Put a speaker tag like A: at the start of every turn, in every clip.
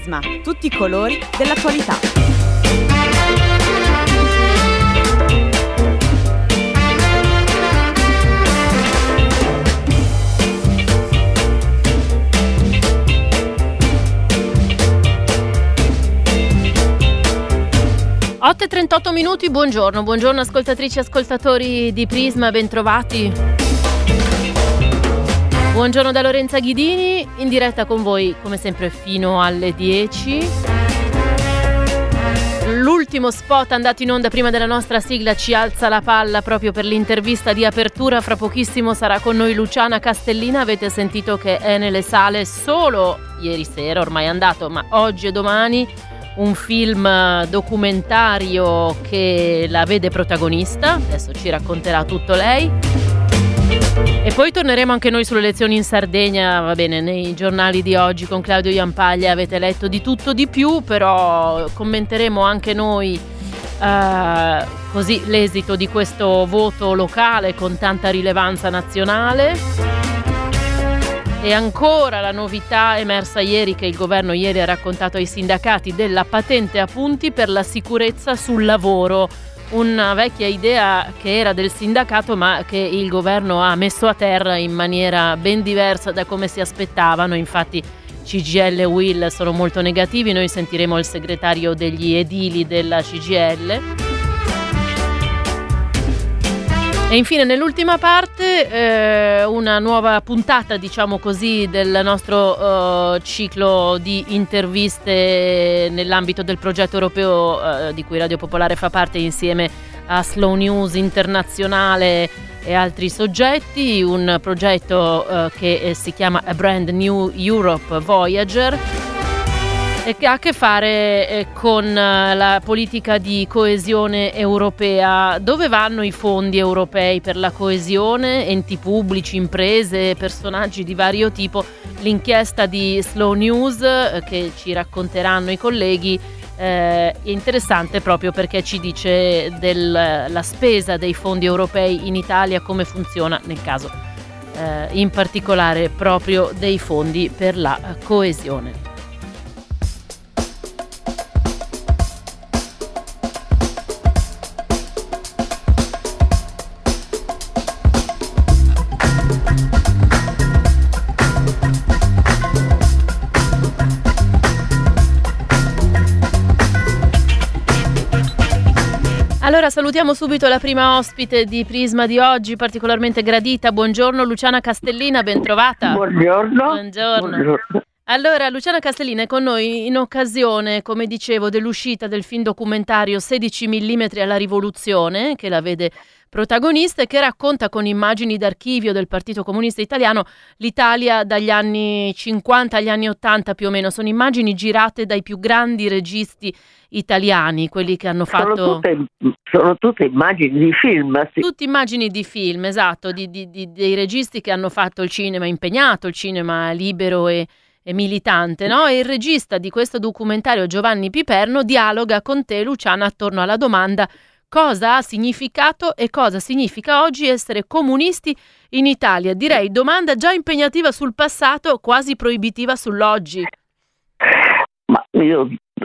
A: Prisma, tutti i colori dell'attualità.
B: Otto e 38 minuti, buongiorno ascoltatrici e ascoltatori di Prisma, bentrovati. Buongiorno da Lorenza Ghidini, in diretta con voi come sempre fino alle 10. L'ultimo spot andato in onda prima della nostra sigla ci alza la palla proprio per l'intervista di apertura. Fra pochissimo sarà con noi Luciana Castellina. Avete sentito che è nelle sale solo ieri sera, ormai è andato, ma oggi e domani un film documentario che la vede protagonista. Adesso ci racconterà tutto lei. E poi torneremo anche noi sulle elezioni in Sardegna. Va bene, nei giornali di oggi con Claudio Jampaglia avete letto di tutto di più, però commenteremo anche noi così l'esito di questo voto locale con tanta rilevanza nazionale. E ancora la novità emersa ieri, che il governo ieri ha raccontato ai sindacati, della patente a punti per la sicurezza sul lavoro. Una vecchia idea che era del sindacato, ma che il governo ha messo a terra in maniera ben diversa da come si aspettavano. Infatti CGIL e UIL sono molto negativi. Noi sentiremo il segretario degli edili della CGIL. E infine nell'ultima parte una nuova puntata, diciamo così, del nostro ciclo di interviste nell'ambito del progetto europeo di cui Radio Popolare fa parte insieme a Slow News Internazionale e altri soggetti, un progetto che si chiama A Brand New Europe Voyager e che ha a che fare con la politica di coesione europea. Dove vanno i fondi europei per la coesione? Enti pubblici, imprese, personaggi di vario tipo. L'inchiesta di Slow News che ci racconteranno i colleghi è interessante proprio perché ci dice della spesa dei fondi europei in Italia, come funziona nel caso in particolare proprio dei fondi per la coesione. Allora salutiamo subito la prima ospite di Prisma di oggi, particolarmente gradita. Buongiorno Luciana Castellina, bentrovata.
C: Buongiorno.
B: Allora Luciana Castellina è con noi in occasione, come dicevo, dell'uscita del film documentario 16 mm alla rivoluzione, che la vede protagonista e che racconta con immagini d'archivio del Partito Comunista Italiano l'Italia dagli anni 50 agli anni 80 più o meno. Sono immagini girate dai più grandi registi italiani, quelli che hanno fatto...
C: Sono tutte immagini di film. Sì.
B: Tutte immagini di film, esatto, dei registi che hanno fatto il cinema impegnato, il cinema libero e militante, no? E il regista di questo documentario, Giovanni Piperno, dialoga con te, Luciana, attorno alla domanda: cosa ha significato e cosa significa oggi essere comunisti in Italia? Direi domanda già impegnativa sul passato, quasi proibitiva sull'oggi.
C: Ma io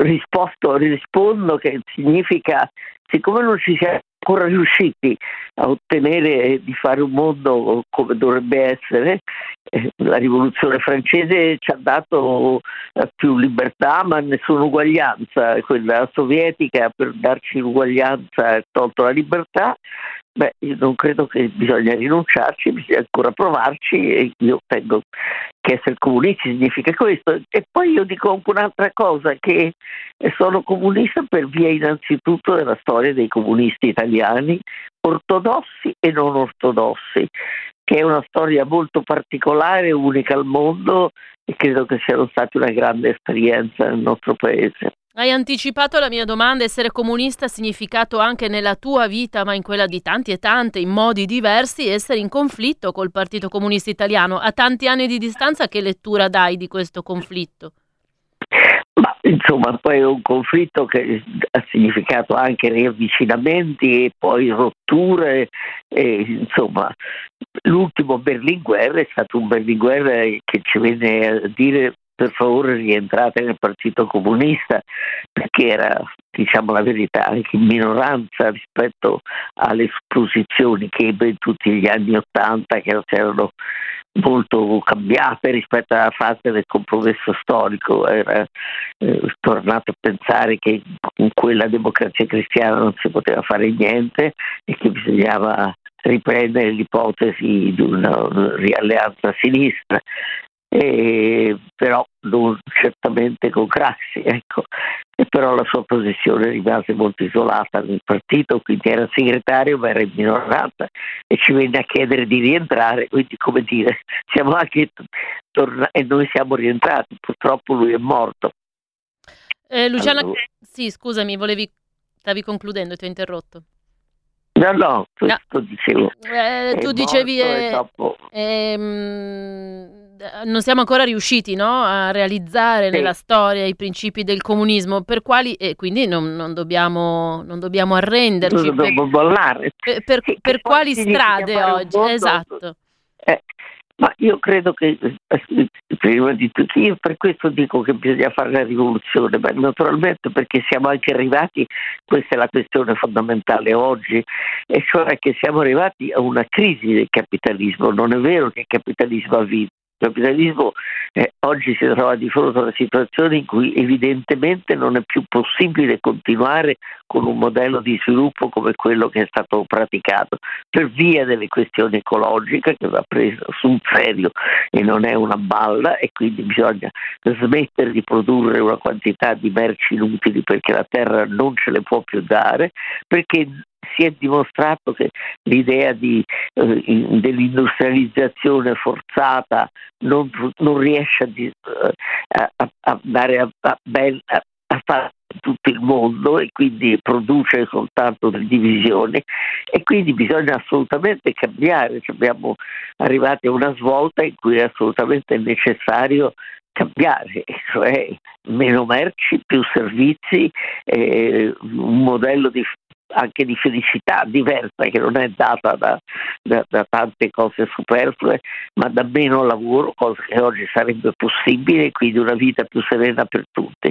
C: rispondo che significa, siccome non ci siamo ancora riusciti a ottenere di fare un mondo come dovrebbe essere, la rivoluzione francese ci ha dato più libertà ma nessuna uguaglianza, quella sovietica per darci l'uguaglianza ha tolto la libertà. Io non credo che bisogna rinunciarci, bisogna ancora provarci e io penso che essere comunisti significa questo. E poi io dico anche un'altra cosa, che sono comunista per via innanzitutto della storia dei comunisti italiani, ortodossi e non ortodossi, che è una storia molto particolare, unica al mondo, e credo che siano stati una grande esperienza nel nostro paese.
B: Hai anticipato la mia domanda. Essere comunista ha significato anche nella tua vita, ma in quella di tanti e tante, in modi diversi, essere in conflitto col Partito Comunista Italiano. A tanti anni di distanza, che lettura dai di questo conflitto?
C: Ma insomma, poi è un conflitto che ha significato anche riavvicinamenti e poi rotture, insomma, l'ultimo Berlinguer è stato un Berlinguer che ci venne a dire per favore rientrate nel Partito Comunista, perché era, diciamo la verità, anche in minoranza rispetto alle posizioni che ebbe in tutti gli anni '80, che erano molto cambiate rispetto alla fase del compromesso storico. Era tornato a pensare che con quella Democrazia Cristiana non si poteva fare niente e che bisognava riprendere l'ipotesi di una rialleanza a sinistra, però non certamente con Craxi, ecco. E però la sua posizione rimase molto isolata nel partito, quindi era segretario ma era in minoranza e ci venne a chiedere di rientrare, quindi come dire, siamo anche e noi siamo rientrati, purtroppo lui è morto.
B: Luciana,
C: Allora.
B: sì, scusami, stavi concludendo, ti ho interrotto.
C: No, questo dicevo.
B: Tu dicevi
C: dopo...
B: non siamo ancora riusciti, no, a realizzare nella storia i principi del comunismo, per quali e quindi non dobbiamo arrenderci.
C: Non dobbiamo bollare.
B: Per quali strade oggi? Esatto.
C: Ma io credo che prima di tutto, io per questo dico che bisogna fare la rivoluzione, ma naturalmente perché siamo anche arrivati, questa è la questione fondamentale oggi, e cioè che siamo arrivati a una crisi del capitalismo. Non è vero che il capitalismo ha vinto. Il capitalismo oggi si trova di fronte a una situazione in cui evidentemente non è più possibile continuare con un modello di sviluppo come quello che è stato praticato, per via delle questioni ecologiche, che va preso sul serio e non è una balla, e quindi bisogna smettere di produrre una quantità di merci inutili perché la terra non ce le può più dare, perché si è dimostrato che l'idea dell'industrializzazione forzata non riesce a dare a fare tutto il mondo, e quindi produce soltanto delle divisioni, e quindi bisogna assolutamente cambiare. Siamo arrivati a una svolta in cui è assolutamente necessario cambiare, cioè meno merci, più servizi, un modello anche di felicità diversa, che non è data da tante cose superflue, ma da meno lavoro, cosa che oggi sarebbe possibile, quindi una vita più serena per tutti.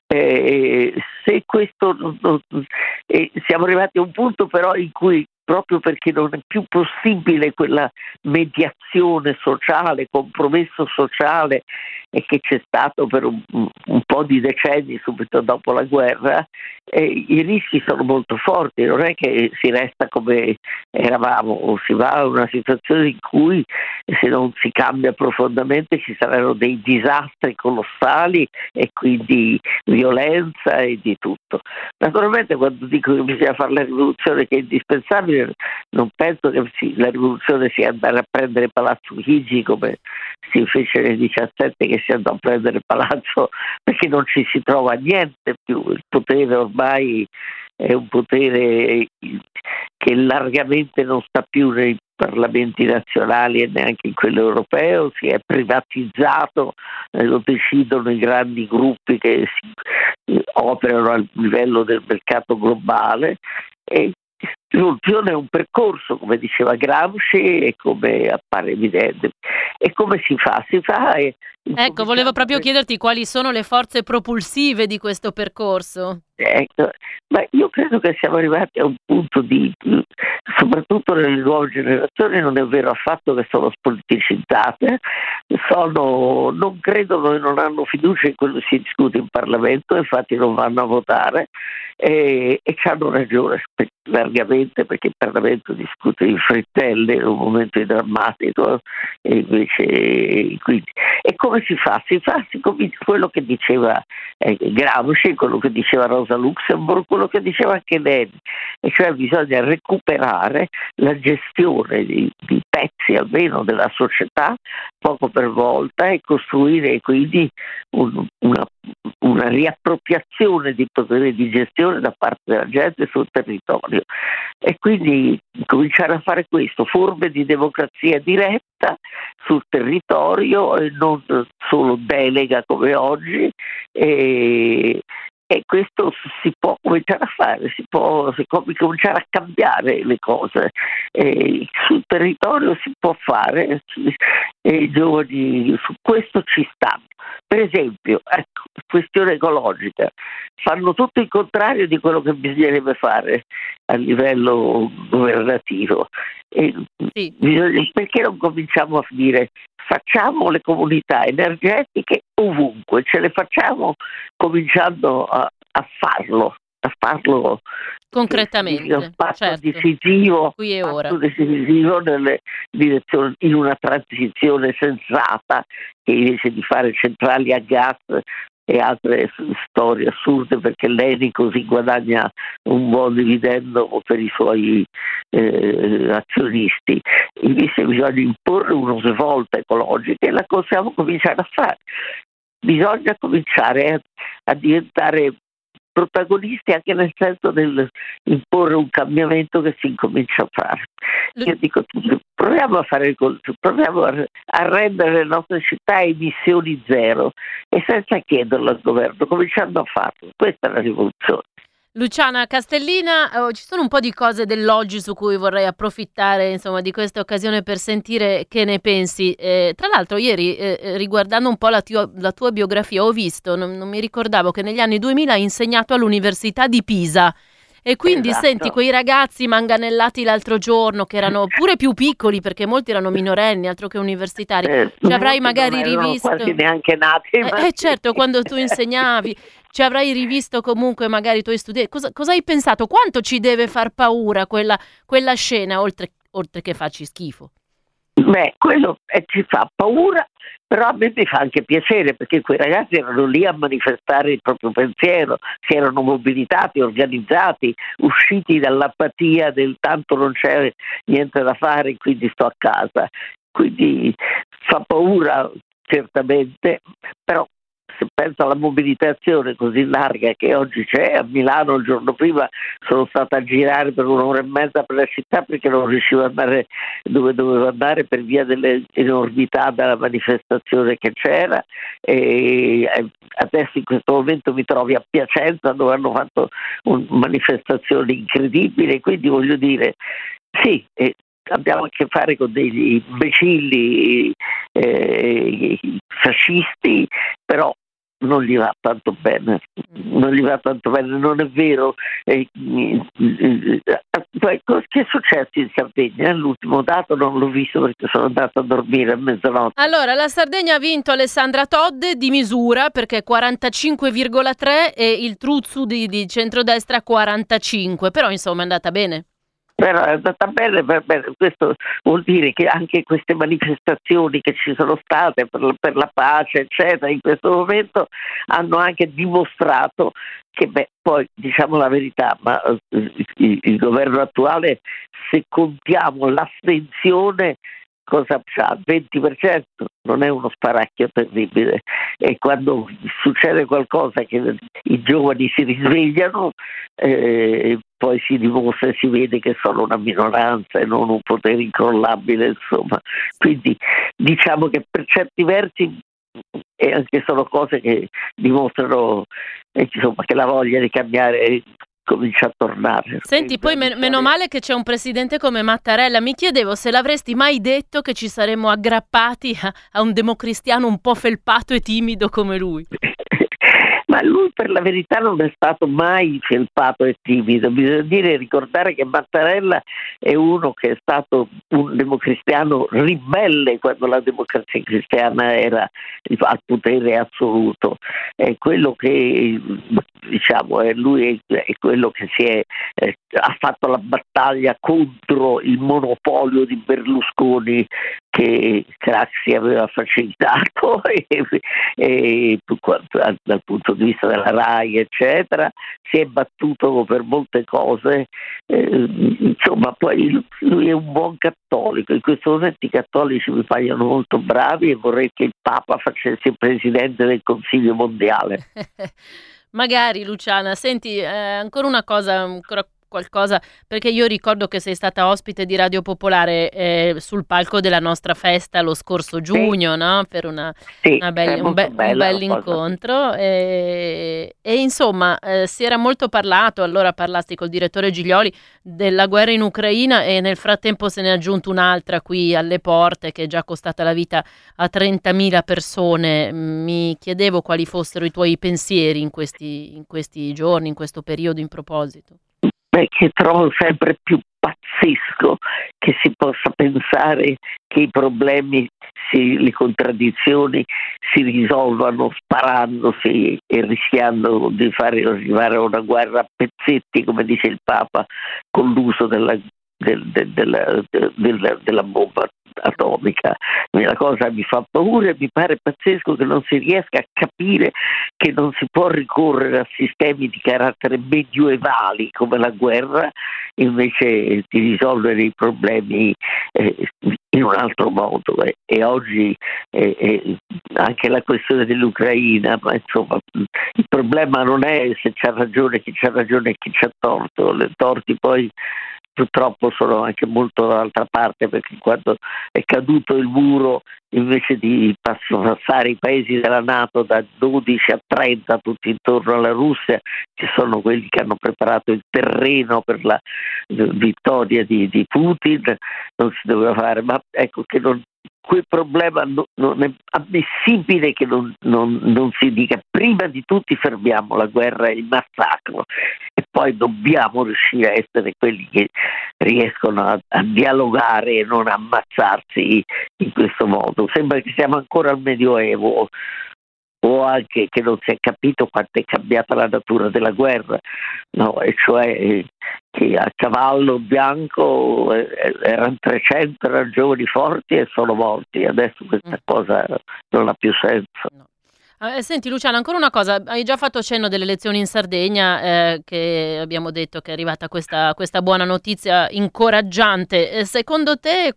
C: Se questo siamo arrivati a un punto però in cui, proprio perché non è più possibile quella mediazione sociale, compromesso sociale che c'è stato per un po' di decenni subito dopo la guerra, i rischi sono molto forti. Non è che si resta come eravamo, o si va a una situazione in cui, se non si cambia profondamente, ci saranno dei disastri colossali e quindi violenza e di tutto. Naturalmente, quando dico che bisogna fare la rivoluzione, che è indispensabile, non penso che la rivoluzione sia andare a prendere Palazzo Chigi come si fece nel 17, che si andò a prendere Palazzo, perché non ci si trova niente più. Il potere ormai è un potere che largamente non sta più nei parlamenti nazionali e neanche in quello europeo, si è privatizzato, lo decidono i grandi gruppi che operano a livello del mercato globale, e l'ultimo è un percorso, come diceva Gramsci, e come appare evidente. E come si fa?
B: Ecco, volevo proprio chiederti quali sono le forze propulsive di questo percorso.
C: Ecco, ma io credo che siamo arrivati a un punto soprattutto nelle nuove generazioni, non è vero affatto che sono spoliticizzate, non credono e non hanno fiducia in quello che si discute in Parlamento, infatti non vanno a votare, e hanno ragione largamente, perché il Parlamento discute in frittelle in un momento drammatico, e invece quindi. E come si fa? Si comincia quello che diceva Gramsci, quello che diceva Rosa Luxemburg, quello che diceva anche Lenin, e cioè bisogna recuperare la gestione di pezzi almeno della società poco per volta, e costruire quindi una riappropriazione di potere di gestione da parte della gente sul territorio, e quindi cominciare a fare questo, forme di democrazia diretta sul territorio e non solo delega come oggi, e questo si può cominciare a fare, si può cominciare a cambiare le cose, sul territorio si può fare, e i giovani su questo ci stanno. Per esempio, ecco, questione ecologica, fanno tutto il contrario di quello che bisognerebbe fare a livello governativo. E
B: Sì.
C: perché non cominciamo a dire facciamo le comunità energetiche ovunque, ce le facciamo cominciando a farlo
B: concretamente,
C: un passo
B: certo,
C: decisivo,
B: qui e ora.
C: nelle direzioni, in una transizione sensata, che invece di fare centrali a gas e altre storie assurde, perché l'ENI così guadagna un buon dividendo per i suoi azionisti. Invece bisogna imporre una svolta ecologica e la possiamo cominciare a fare. Bisogna cominciare a diventare protagonisti anche nel senso del imporre un cambiamento che si incomincia a fare. Io dico, proviamo a fare così, proviamo a rendere le nostre città a emissioni zero e senza chiederlo al governo, cominciando a farlo. Questa è la rivoluzione.
B: Luciana Castellina, ci sono un po' di cose dell'oggi su cui vorrei approfittare, insomma, di questa occasione per sentire che ne pensi. Tra l'altro ieri, riguardando un po' la tua biografia, ho visto, non mi ricordavo, che negli anni 2000 hai insegnato all'Università di Pisa. E quindi
C: Esatto.
B: Senti quei ragazzi manganellati l'altro giorno, che erano pure più piccoli perché molti erano minorenni, altro che universitari, ci avrai magari rivisto,
C: quasi neanche nati.
B: Certo, quando tu insegnavi ci avrai rivisto comunque magari i tuoi studenti. Cosa hai pensato? Quanto ci deve far paura quella scena, oltre che farci schifo?
C: Beh, quello ci fa paura, però a me mi fa anche piacere, perché quei ragazzi erano lì a manifestare il proprio pensiero, si erano mobilitati, organizzati, usciti dall'apatia del tanto non c'è niente da fare, quindi sto a casa. Quindi fa paura certamente, però se penso alla mobilitazione così larga che oggi c'è, a Milano il giorno prima sono stata a girare per 1 ora e mezza per la città perché non riuscivo ad andare dove dovevo andare per via dell'enormità della manifestazione che c'era, e adesso in questo momento mi trovi a Piacenza dove hanno fatto manifestazioni incredibili, quindi voglio dire, sì, abbiamo a che fare con degli imbecilli fascisti, però non gli va tanto bene, non è vero. Che è successo in Sardegna? L'ultimo dato non l'ho visto perché sono andata a dormire a mezzanotte.
B: Allora, la Sardegna ha vinto Alessandra Todde di misura, perché 45,3 e il Truzzu di centrodestra 45, però insomma è andata bene.
C: Però è andata bene, questo vuol dire che anche queste manifestazioni che ci sono state per la pace, eccetera, in questo momento hanno anche dimostrato che, poi diciamo la verità, ma il governo attuale, se contiamo l'astensione, cosa c'ha? 20%, non è uno sparacchio terribile, e quando succede qualcosa che i giovani si risvegliano, poi si dimostra e si vede che sono una minoranza e non un potere incrollabile, insomma. Quindi diciamo che per certi versi anche sono cose che dimostrano insomma, che la voglia di cambiare comincia a tornare.
B: Senti, poi meno male che c'è un presidente come Mattarella. Mi chiedevo se l'avresti mai detto che ci saremmo aggrappati a un democristiano un po' felpato e timido come lui.
C: Ma lui per la verità non è stato mai felpato e timido, bisogna ricordare che Mattarella è uno che è stato un democristiano ribelle quando la democrazia cristiana era al potere assoluto, è quello che diciamo lui è quello che ha fatto la battaglia contro il monopolio di Berlusconi che Craxi aveva facilitato e dal punto di vista della RAI eccetera, si è battuto per molte cose, insomma poi lui è un buon cattolico. In questo momento i cattolici mi paiono molto bravi e vorrei che il Papa facesse il presidente del Consiglio mondiale.
B: Magari, Luciana. Senti, ancora una cosa, ancora qualcosa, perché io ricordo che sei stata ospite di Radio Popolare sul palco della nostra festa lo scorso giugno, no? Per un bel incontro e insomma si era molto parlato, allora parlasti col direttore Giglioli della guerra in Ucraina e nel frattempo se ne è aggiunta un'altra qui alle porte che è già costata la vita a 30.000 persone. Mi chiedevo quali fossero i tuoi pensieri in questi giorni, in questo periodo in proposito.
C: Che trovo sempre più pazzesco che si possa pensare che i problemi, le contraddizioni si risolvano sparandosi e rischiando di fare arrivare a una guerra a pezzetti, come dice il Papa, con l'uso della bomba atomica. La cosa mi fa paura e mi pare pazzesco che non si riesca a capire che non si può ricorrere a sistemi di carattere medioevali come la guerra invece di risolvere i problemi in un altro modo. E oggi anche la questione dell'Ucraina, ma insomma il problema non è se c'ha ragione chi c'ha ragione e chi c'ha torto. Le torti poi purtroppo sono anche molto dall'altra parte, perché quando è caduto il muro, invece di passare i paesi della NATO da 12 a 30 tutti intorno alla Russia, ci sono quelli che hanno preparato il terreno per la vittoria di Putin. Non si doveva fare, ma ecco che quel problema non è ammissibile che non si dica prima di tutti fermiamo la guerra e il massacro e poi dobbiamo riuscire a essere quelli che riescono a dialogare e non ammazzarsi in questo modo. Sembra che siamo ancora al Medioevo, o anche che non si è capito quanto è cambiata la natura della guerra, no? E cioè che a cavallo bianco erano 300, erano giovani forti e sono morti. Adesso questa cosa non ha più senso.
B: No. Senti Luciana, ancora una cosa, hai già fatto cenno delle elezioni in Sardegna, che abbiamo detto che è arrivata questa buona notizia incoraggiante. Secondo te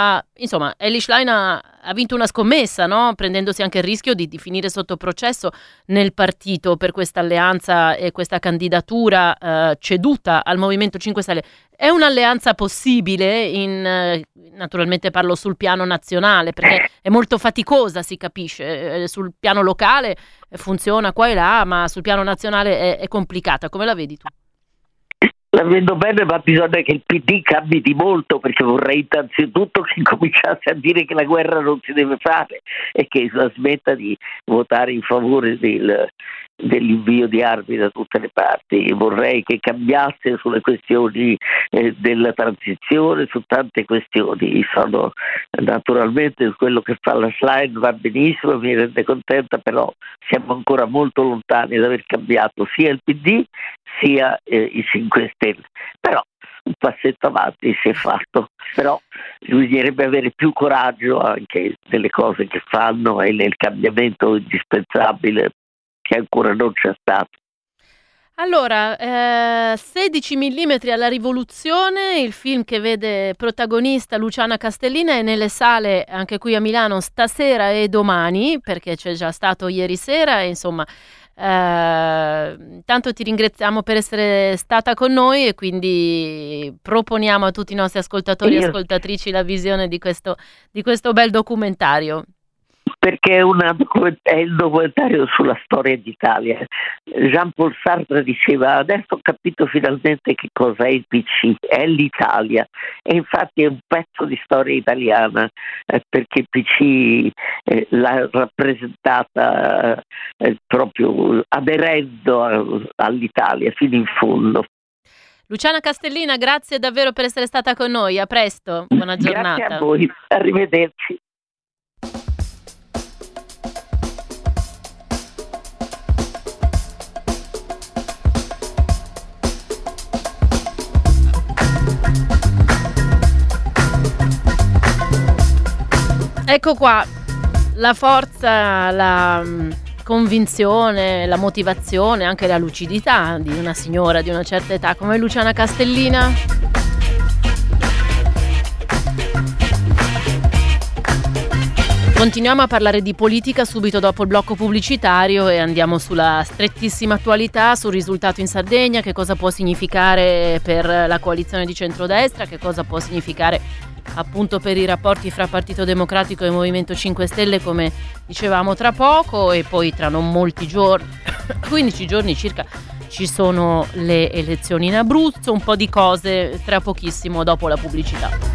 B: Elly Schlein ha vinto una scommessa, no? Prendendosi anche il rischio di finire sotto processo nel partito per questa alleanza e questa candidatura ceduta al Movimento 5 Stelle. È un'alleanza possibile? Naturalmente parlo sul piano nazionale, perché è molto faticosa, si capisce. Sul piano locale funziona qua e là, ma sul piano nazionale è complicata. Come la vedi tu?
C: La vedo bene, ma bisogna che il PD cambi di molto, perché vorrei innanzitutto che cominciasse a dire che la guerra non si deve fare e che la smetta di votare in favore dell'invio di armi da tutte le parti. Vorrei che cambiasse sulle questioni della transizione, su tante questioni. Sono naturalmente quello che fa la Schlein va benissimo, mi rende contenta, però siamo ancora molto lontani da aver cambiato sia il PD sia i 5 Stelle. Però un passetto avanti si è fatto, però bisognerebbe avere più coraggio anche nelle cose che fanno e nel cambiamento indispensabile che ancora non c'è stato.
B: Allora, 16 mm alla rivoluzione, il film che vede protagonista Luciana Castellina è nelle sale anche qui a Milano stasera e domani, perché c'è già stato ieri sera e insomma intanto ti ringraziamo per essere stata con noi e quindi proponiamo a tutti i nostri ascoltatori e ascoltatrici la visione di questo bel documentario.
C: Perché è il documentario sulla storia d'Italia. Jean-Paul Sartre diceva: adesso ho capito finalmente che cosa è il PC, è l'Italia, e infatti è un pezzo di storia italiana, perché il PC l'ha rappresentata proprio aderendo all'Italia fino in fondo.
B: Luciana Castellina, grazie davvero per essere stata con noi, a presto, buona giornata.
C: Grazie a voi, arrivederci.
B: Ecco qua la forza, la convinzione, la motivazione, anche la lucidità di una signora di una certa età come Luciana Castellina. Continuiamo a parlare di politica subito dopo il blocco pubblicitario e andiamo sulla strettissima attualità, sul risultato in Sardegna, che cosa può significare per la coalizione di centrodestra, che cosa può significare appunto per i rapporti fra Partito Democratico e Movimento 5 Stelle, come dicevamo tra poco, e poi tra non molti giorni, 15 giorni circa, ci sono le elezioni in Abruzzo, un po' di cose tra pochissimo dopo la pubblicità.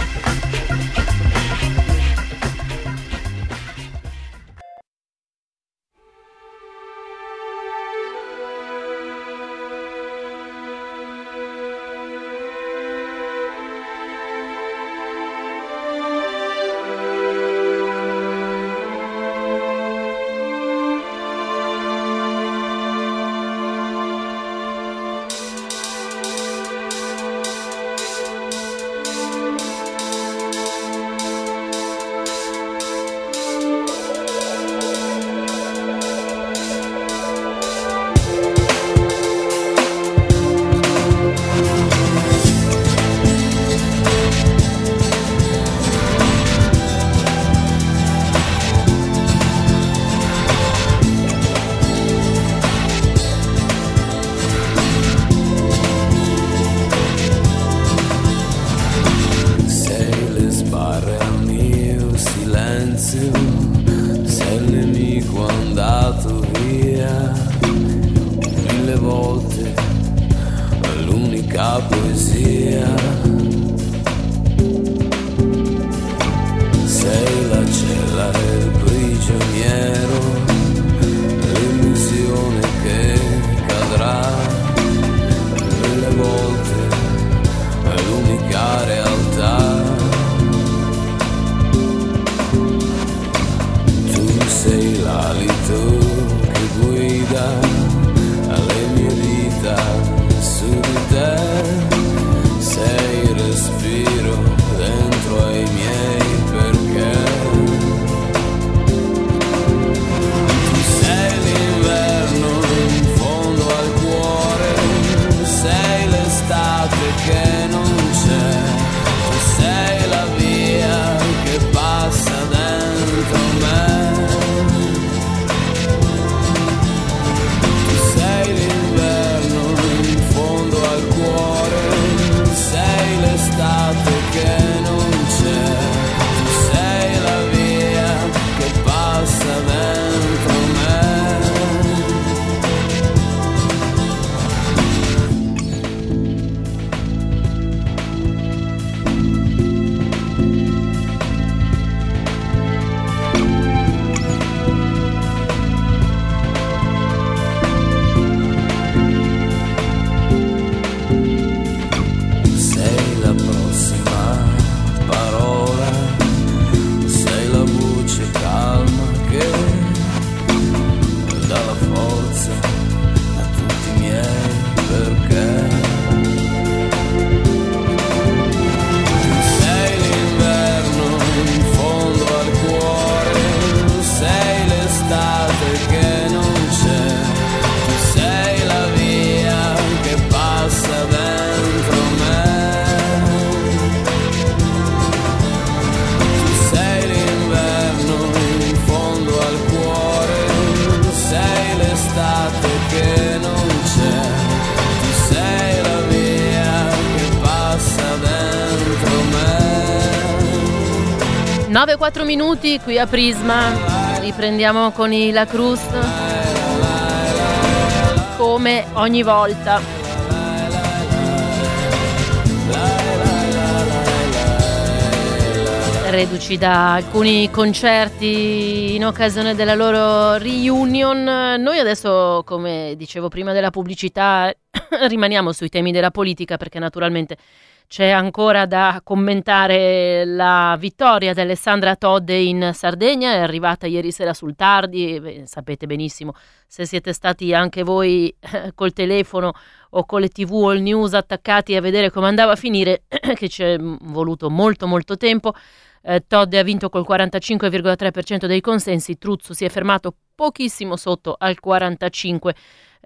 D: Che non c'è, tu sei la via che passa dentro me.
B: 9-4 minuti qui a Prisma, riprendiamo con i La Cruz come ogni volta. Reduci da alcuni concerti in occasione della loro reunion, noi adesso, come dicevo prima della pubblicità, rimaniamo sui temi della politica, perché naturalmente c'è ancora da commentare la vittoria di Alessandra Todde in Sardegna. È arrivata ieri sera sul tardi, sapete benissimo, se siete stati anche voi col telefono o con le TV o il news attaccati a vedere come andava a finire, che ci è voluto molto tempo. Todde ha vinto col 45,3% dei consensi, Truzzu si è fermato pochissimo sotto al 45%,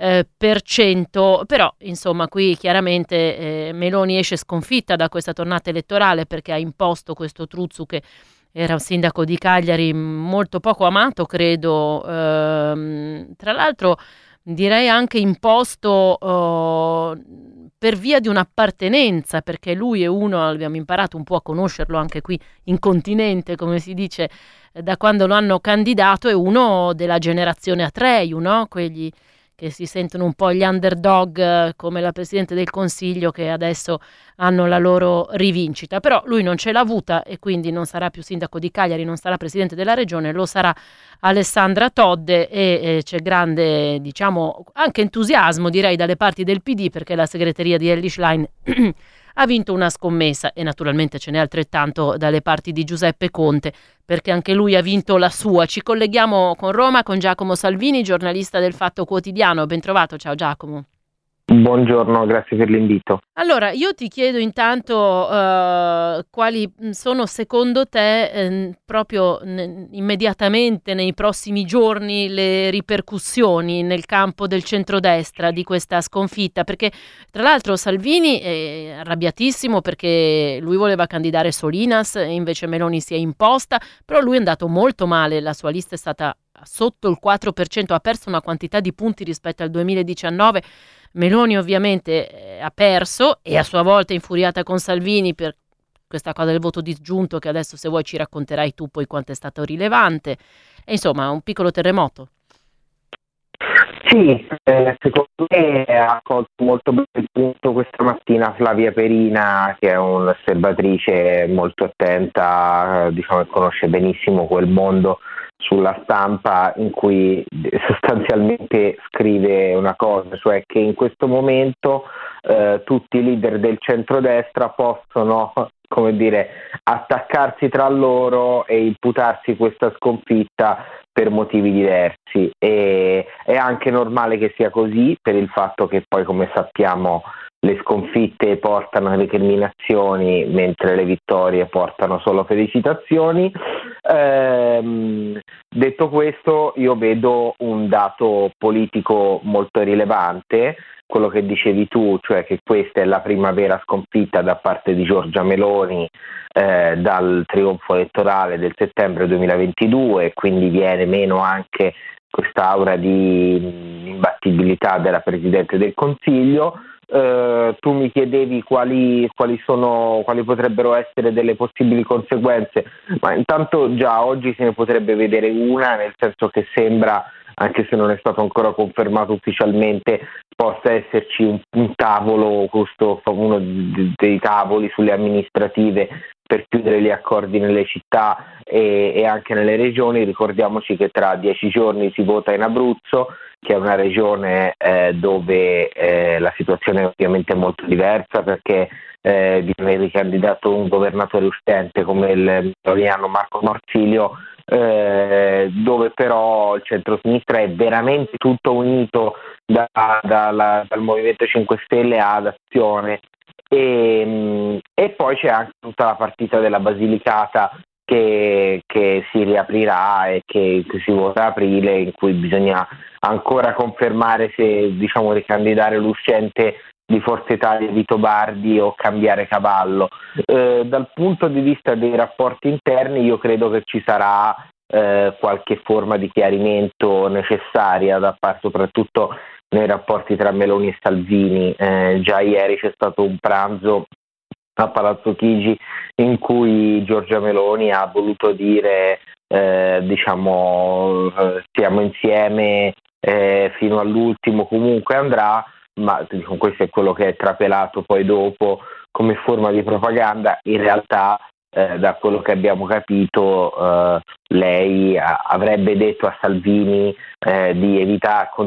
B: però insomma qui chiaramente Meloni esce sconfitta da questa tornata elettorale, perché ha imposto questo Truzzu che era un sindaco di Cagliari molto poco amato, credo, tra l'altro direi anche imposto per via di un'appartenenza, perché lui è uno, abbiamo imparato un po' a conoscerlo anche qui in continente, come si dice, da quando lo hanno candidato, è uno della generazione Atreju, no? Quelli che si sentono un po' gli underdog, come la Presidente del Consiglio, che adesso hanno la loro rivincita. Però lui non ce l'ha avuta e quindi non sarà più sindaco di Cagliari, non sarà Presidente della Regione, lo sarà Alessandra Todde, e c'è grande, diciamo, anche entusiasmo, direi, dalle parti del PD, perché la segreteria di Elly Schlein ha vinto una scommessa, e naturalmente ce n'è altrettanto dalle parti di Giuseppe Conte, perché anche lui ha vinto la sua. Ci colleghiamo con Roma, con Giacomo Salvini, giornalista del Fatto Quotidiano. Ben trovato, ciao Giacomo.
E: Buongiorno, grazie per l'invito.
B: Allora, io ti chiedo intanto quali sono secondo te proprio immediatamente nei prossimi giorni le ripercussioni nel campo del centrodestra di questa sconfitta, perché tra l'altro Salvini è arrabbiatissimo perché lui voleva candidare Solinas e invece Meloni si è imposta, però lui è andato molto male, la sua lista è stata sotto il 4%, ha perso una quantità di punti rispetto al 2019. Meloni ovviamente ha perso e a sua volta è infuriata con Salvini per questa cosa del voto disgiunto, che adesso, se vuoi, ci racconterai tu poi quanto è stato rilevante. E insomma, un piccolo terremoto.
E: Sì, secondo me ha colto molto bene il punto questa mattina Flavia Perina, che è un'osservatrice molto attenta, diciamo che conosce benissimo quel mondo sulla stampa, in cui sostanzialmente scrive una cosa, cioè che in questo momento tutti i leader del centrodestra possono, come dire, attaccarsi tra loro e imputarsi questa sconfitta per motivi diversi, e è anche normale che sia così, per il fatto che poi, come sappiamo, le sconfitte portano recriminazioni mentre le vittorie portano solo felicitazioni. Detto questo, io vedo un dato politico molto rilevante, quello che dicevi tu, cioè che questa è la prima vera sconfitta da parte di Giorgia Meloni dal trionfo elettorale del settembre 2022, quindi viene meno anche quest'aura di imbattibilità della Presidente del Consiglio. Tu mi chiedevi quali potrebbero essere delle possibili conseguenze, ma intanto già oggi se ne potrebbe vedere una, nel senso che sembra, anche se non è stato ancora confermato ufficialmente, possa esserci un tavolo, questo uno dei tavoli sulle amministrative per chiudere gli accordi nelle città e anche nelle regioni. Ricordiamoci che tra 10 giorni si vota in Abruzzo, che è una regione dove la situazione è ovviamente molto diversa, perché viene ricandidato un governatore uscente come il meloniano Marco Marsilio, dove però il centro-sinistra è veramente tutto unito dal Movimento 5 Stelle ad Azione, e poi c'è anche tutta la partita della Basilicata che si riaprirà e che si vota a aprile, in cui bisogna ancora confermare se, diciamo, ricandidare l'uscente di Forza Italia Vito Bardi o cambiare cavallo. Dal punto di vista dei rapporti interni, io credo che ci sarà qualche forma di chiarimento necessaria da parte, soprattutto nei rapporti tra Meloni e Salvini. Già ieri c'è stato un pranzo a Palazzo Chigi in cui Giorgia Meloni ha voluto dire stiamo insieme fino all'ultimo, comunque andrà, ma questo è quello che è trapelato poi dopo come forma di propaganda. In realtà da quello che abbiamo capito lei avrebbe detto a Salvini di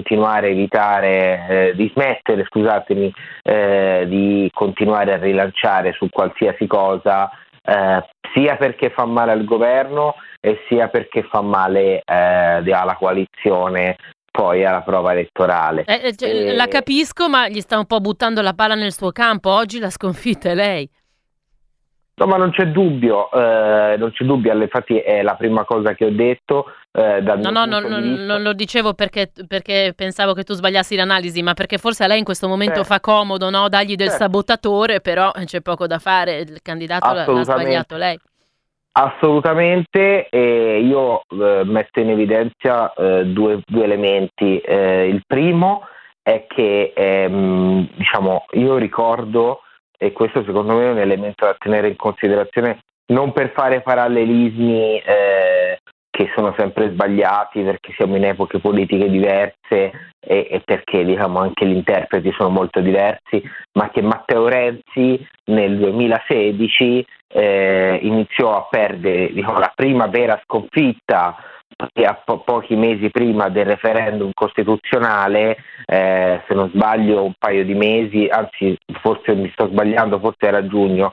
E: continuare a rilanciare su qualsiasi cosa, sia perché fa male al governo e sia perché fa male alla coalizione poi alla prova elettorale.
B: La capisco, ma gli sta un po' buttando la palla nel suo campo. Oggi la sconfitta è lei.
E: No, ma non c'è dubbio, infatti è la prima cosa che ho detto.
B: Non lo dicevo perché pensavo che tu sbagliassi l'analisi, ma perché forse a lei in questo momento fa comodo, no? Dargli del sabotatore, però c'è poco da fare, il candidato l'ha sbagliato lei.
E: Assolutamente, e io metto in evidenza due elementi. Il primo è che diciamo, io ricordo, e questo secondo me è un elemento da tenere in considerazione, non per fare parallelismi che sono sempre sbagliati, perché siamo in epoche politiche diverse e perché diciamo anche gli interpreti sono molto diversi, ma che Matteo Renzi nel 2016 iniziò a perdere, diciamo, la prima vera sconfitta pochi mesi prima del referendum costituzionale, se non sbaglio un paio di mesi, anzi forse mi sto sbagliando, forse era giugno,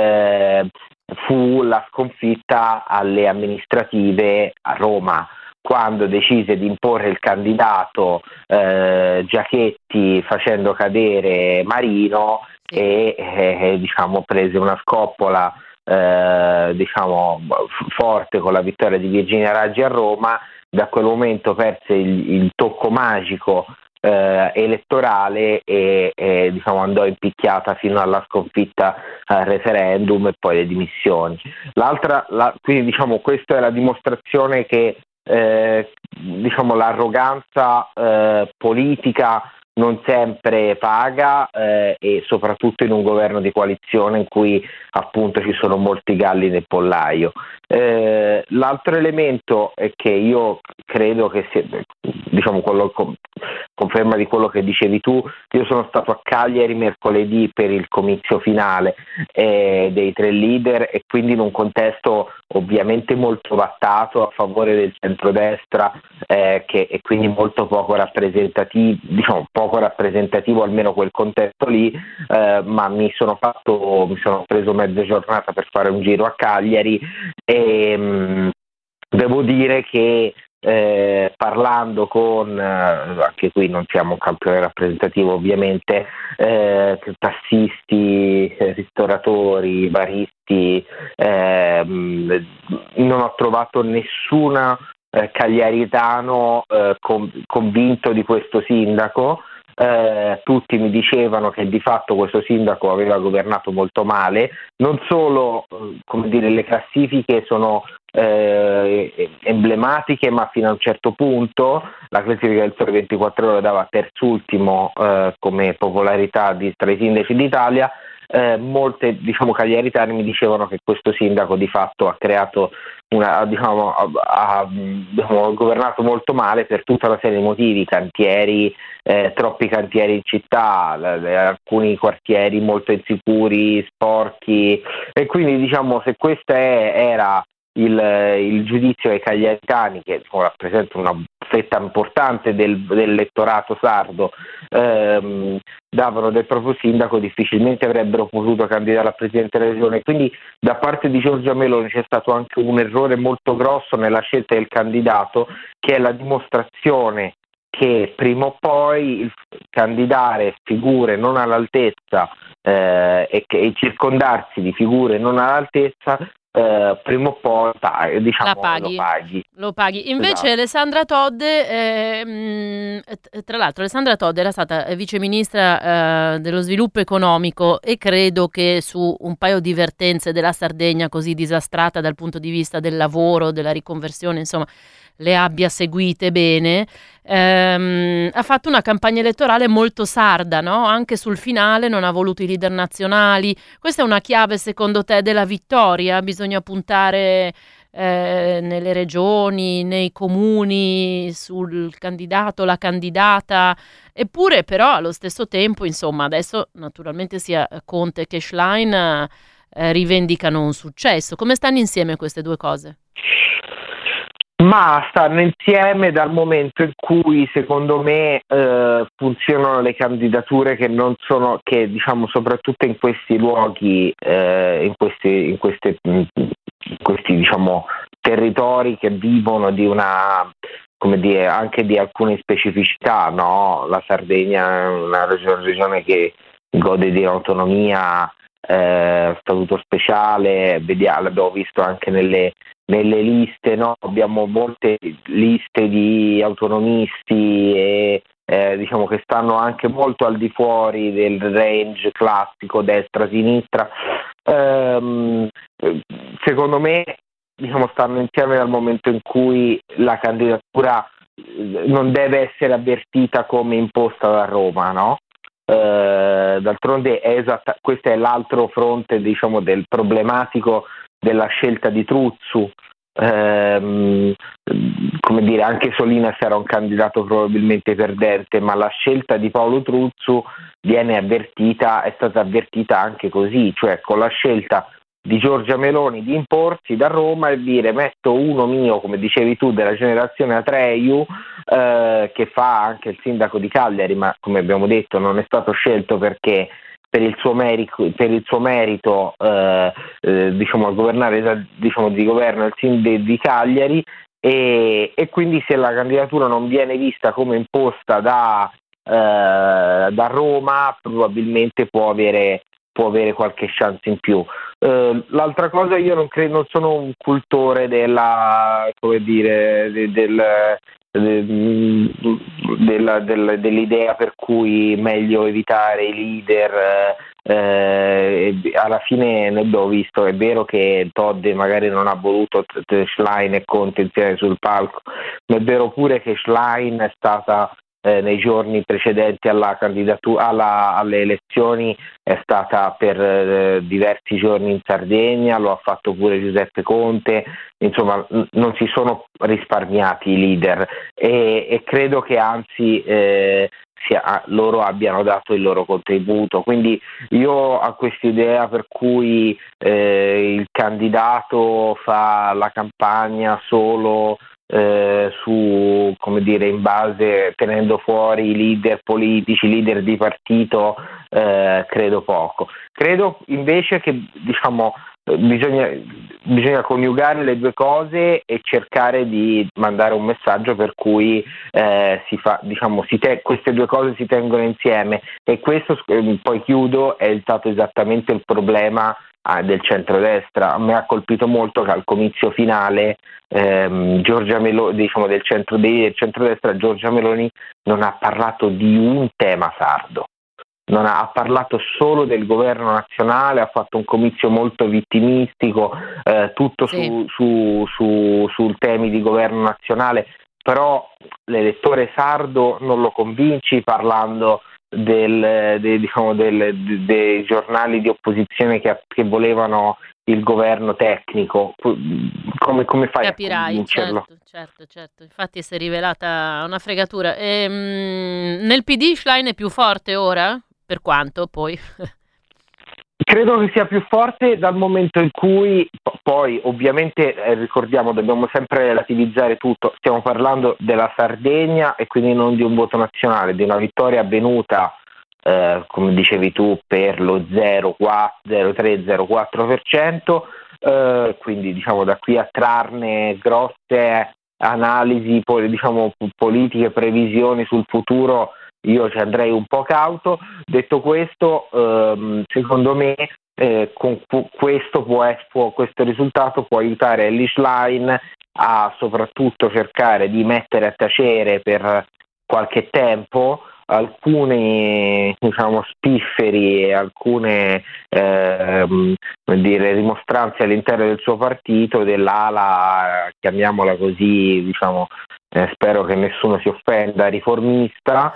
E: fu la sconfitta alle amministrative a Roma, quando decise di imporre il candidato Giachetti facendo cadere Marino e diciamo prese una scoppola diciamo forte con la vittoria di Virginia Raggi a Roma. Da quel momento perse il tocco magico elettorale e diciamo andò impicchiata fino alla sconfitta al referendum e poi le dimissioni. Quindi diciamo questa è la dimostrazione che diciamo l'arroganza politica non sempre paga e soprattutto in un governo di coalizione in cui appunto ci sono molti galli nel pollaio. L'altro elemento è che io credo che diciamo conferma di quello che dicevi tu. Io sono stato a Cagliari mercoledì per il comizio finale dei 3 leader e quindi in un contesto ovviamente molto vattato a favore del centrodestra che è quindi molto poco rappresentativo, diciamo poco rappresentativo almeno quel contesto lì, ma mi sono preso mezza giornata per fare un giro a Cagliari e devo dire che parlando con anche qui non siamo un campione rappresentativo ovviamente, tassisti, ristoratori, baristi, non ho trovato nessuna cagliaritano convinto di questo sindaco. Tutti mi dicevano che di fatto questo sindaco aveva governato molto male, non solo come dire, le classifiche sono emblematiche, ma fino a un certo punto la classifica del Sole 24 Ore dava terzultimo come popolarità tra i sindaci d'Italia. Molte diciamo cagliaritane mi dicevano che questo sindaco di fatto ha creato ha governato molto male per tutta una serie di motivi, cantieri, troppi cantieri in città, alcuni quartieri molto insicuri, sporchi, e quindi diciamo se questa era il giudizio ai cagliaritani, che rappresentano una fetta importante dell'elettorato sardo, davano del proprio sindaco, difficilmente avrebbero potuto candidare a Presidente della Regione. Quindi da parte di Giorgia Meloni c'è stato anche un errore molto grosso nella scelta del candidato, che è la dimostrazione che prima o poi il candidare figure non all'altezza e circondarsi di figure non all'altezza prima o poi
B: lo paghi. Invece
E: esatto.
B: Alessandra Todde, tra l'altro Alessandra Todde era stata viceministra dello sviluppo economico e credo che su un paio di vertenze della Sardegna così disastrata dal punto di vista del lavoro, della riconversione, insomma le abbia seguite bene. Ha fatto una campagna elettorale molto sarda, no? Anche sul finale non ha voluto i leader nazionali. Questa è una chiave secondo te della vittoria? Bisogna puntare nelle regioni, nei comuni, sul candidato, la candidata, eppure però allo stesso tempo, insomma, adesso naturalmente sia Conte che Schlein rivendicano un successo. Come stanno insieme queste due cose?
E: Ma stanno insieme dal momento in cui secondo me funzionano le candidature che non sono, che diciamo soprattutto in questi luoghi, in questi diciamo territori che vivono di una, come dire, anche di alcune specificità, no? La Sardegna è una regione che gode di autonomia, statuto speciale, l'abbiamo visto anche nelle liste, no? Abbiamo molte liste di autonomisti e diciamo che stanno anche molto al di fuori del range classico destra-sinistra. Secondo me, diciamo, stanno insieme dal momento in cui la candidatura non deve essere avvertita come imposta da Roma, no? D'altronde questo è l'altro fronte, diciamo, del problematico della scelta di Truzzu. Come dire, anche Solinas era un candidato probabilmente perdente, ma la scelta di Paolo Truzzu è stata avvertita anche così, cioè con la scelta di Giorgia Meloni di imporsi da Roma e dire: metto uno mio, come dicevi tu, della generazione Atreju, che fa anche il sindaco di Cagliari, ma come abbiamo detto non è stato scelto perché per il suo merito diciamo, a governare, diciamo, di governo il sindaco di Cagliari, e quindi se la candidatura non viene vista come imposta da Roma, probabilmente può avere qualche chance in più. L'altra cosa, io non sono un cultore dell'idea per cui meglio evitare i leader. Alla fine ne abbiamo visto, è vero che Todde magari non ha voluto Schlein e Conte insieme sul palco, ma è vero pure che Schlein è stata nei giorni precedenti alla candidatura, alle elezioni, è stata per diversi giorni in Sardegna, lo ha fatto pure Giuseppe Conte, insomma non si sono risparmiati i leader, e credo che anzi loro abbiano dato il loro contributo. Quindi io ho questa idea per cui il candidato fa la campagna solo su, come dire, in base, tenendo fuori i leader politici, leader di partito, credo poco. Credo invece che, diciamo, bisogna coniugare le due cose e cercare di mandare un messaggio per cui queste due cose si tengono insieme, e questo, poi chiudo, è stato esattamente il problema del centrodestra. A me ha colpito molto che al comizio finale Giorgia Meloni, diciamo del centrodestra, Giorgia Meloni non ha parlato di un tema sardo, ha parlato solo del governo nazionale, ha fatto un comizio molto vittimistico, tutto
B: sì,
E: sul temi di governo nazionale, però l'elettore sardo non lo convinci parlando dei giornali di opposizione che volevano il governo tecnico. Come fai
B: capirai,
E: a convincerlo?
B: certo, infatti si è rivelata una fregatura. Nel PD Schlein è più forte ora? Per quanto poi?
E: Credo che sia più forte dal momento in cui, poi ovviamente ricordiamo, dobbiamo sempre relativizzare tutto, stiamo parlando della Sardegna e quindi non di un voto nazionale, di una vittoria avvenuta, come dicevi tu, per lo 0,3-0,4%, quindi diciamo da qui a trarne grosse analisi, diciamo politiche, previsioni sul futuro, io ci andrei un po' cauto. Detto questo, secondo me con questo risultato può aiutare Elly Schlein a soprattutto cercare di mettere a tacere per qualche tempo alcuni, diciamo, spifferi e alcune rimostranze all'interno del suo partito, dell'ala, chiamiamola così, diciamo, spero che nessuno si offenda, riformista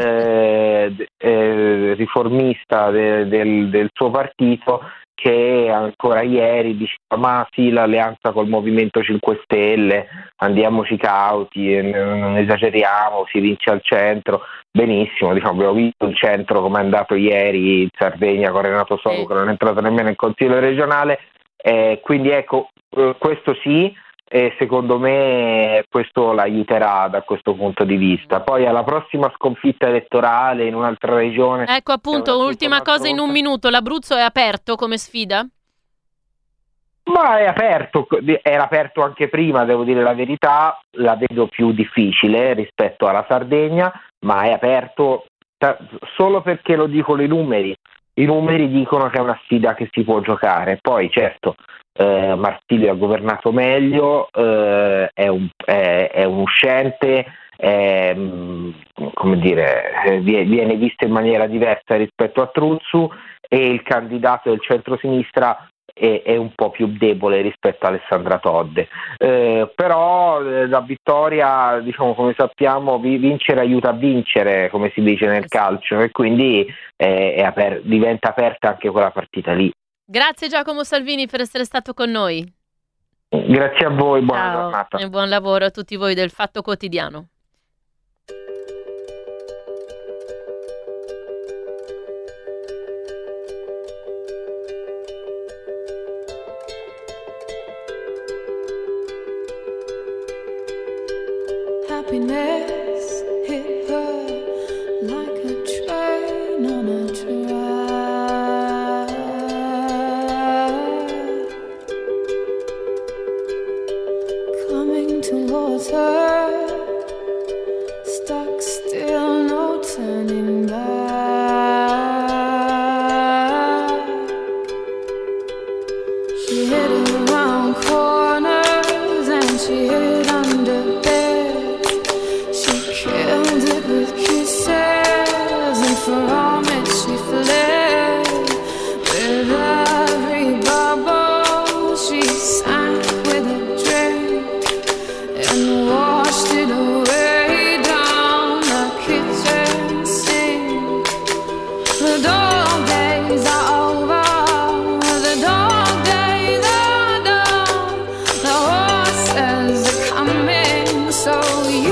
E: del suo partito, che ancora ieri diceva: ma sì, l'alleanza col Movimento 5 Stelle, andiamoci cauti, non esageriamo, si vince al centro. Benissimo, diciamo, abbiamo visto il centro come è andato ieri in Sardegna con Renato Soru, che non è entrato nemmeno in consiglio regionale, quindi ecco, questo sì, e secondo me questo l'aiuterà da questo punto di vista. Poi alla prossima sconfitta elettorale in un'altra regione,
B: Ecco, appunto, ultima cosa in un minuto, l'Abruzzo è aperto come sfida?
E: Ma era aperto anche prima, devo dire la verità, la vedo più difficile rispetto alla Sardegna, ma è aperto solo perché lo dicono i numeri. I numeri dicono che è una sfida che si può giocare. Poi certo, Marsilio ha governato meglio, è un uscente, viene visto in maniera diversa rispetto a Trunzu, e il candidato del centrosinistra è un po' più debole rispetto a Alessandra Todde, però la vittoria, diciamo, come sappiamo, vincere aiuta a vincere, come si dice nel calcio, e quindi diventa aperta anche quella partita lì.
B: Grazie Giacomo Salvini per essere stato con noi.
E: Grazie a voi, buona giornata.
B: E buon lavoro a tutti voi del Fatto Quotidiano.
F: Happiness hit her like a train on a track, coming towards her, stuck still, no turning back. She hid around corners and she hid under beds. Killed it with kisses, and from it she fled. With every bubble she sank with a drink and washed it away down the kitchen sink. The dog days are over, the dog days are done. The horses are coming, so you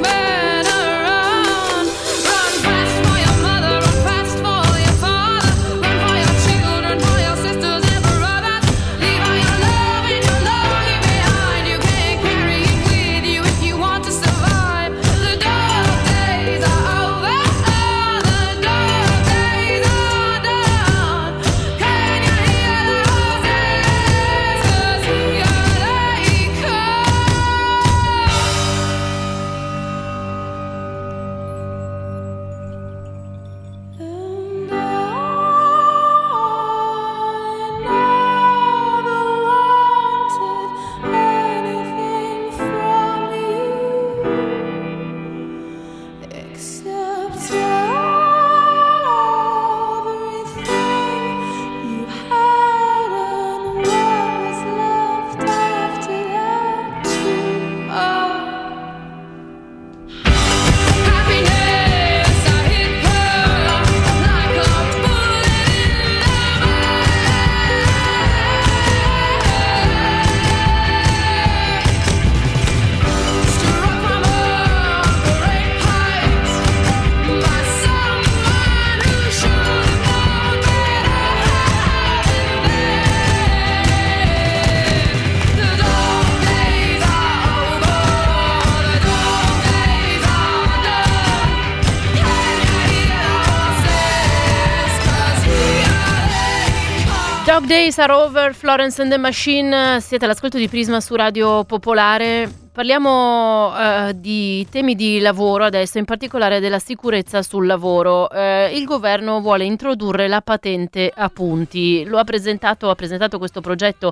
B: Dog Days Are Over, Florence and the Machine. Siete all'ascolto di Prisma su Radio Popolare. Parliamo di temi di lavoro adesso, in particolare della sicurezza sul lavoro. Il governo vuole introdurre la patente a punti. Ha presentato questo progetto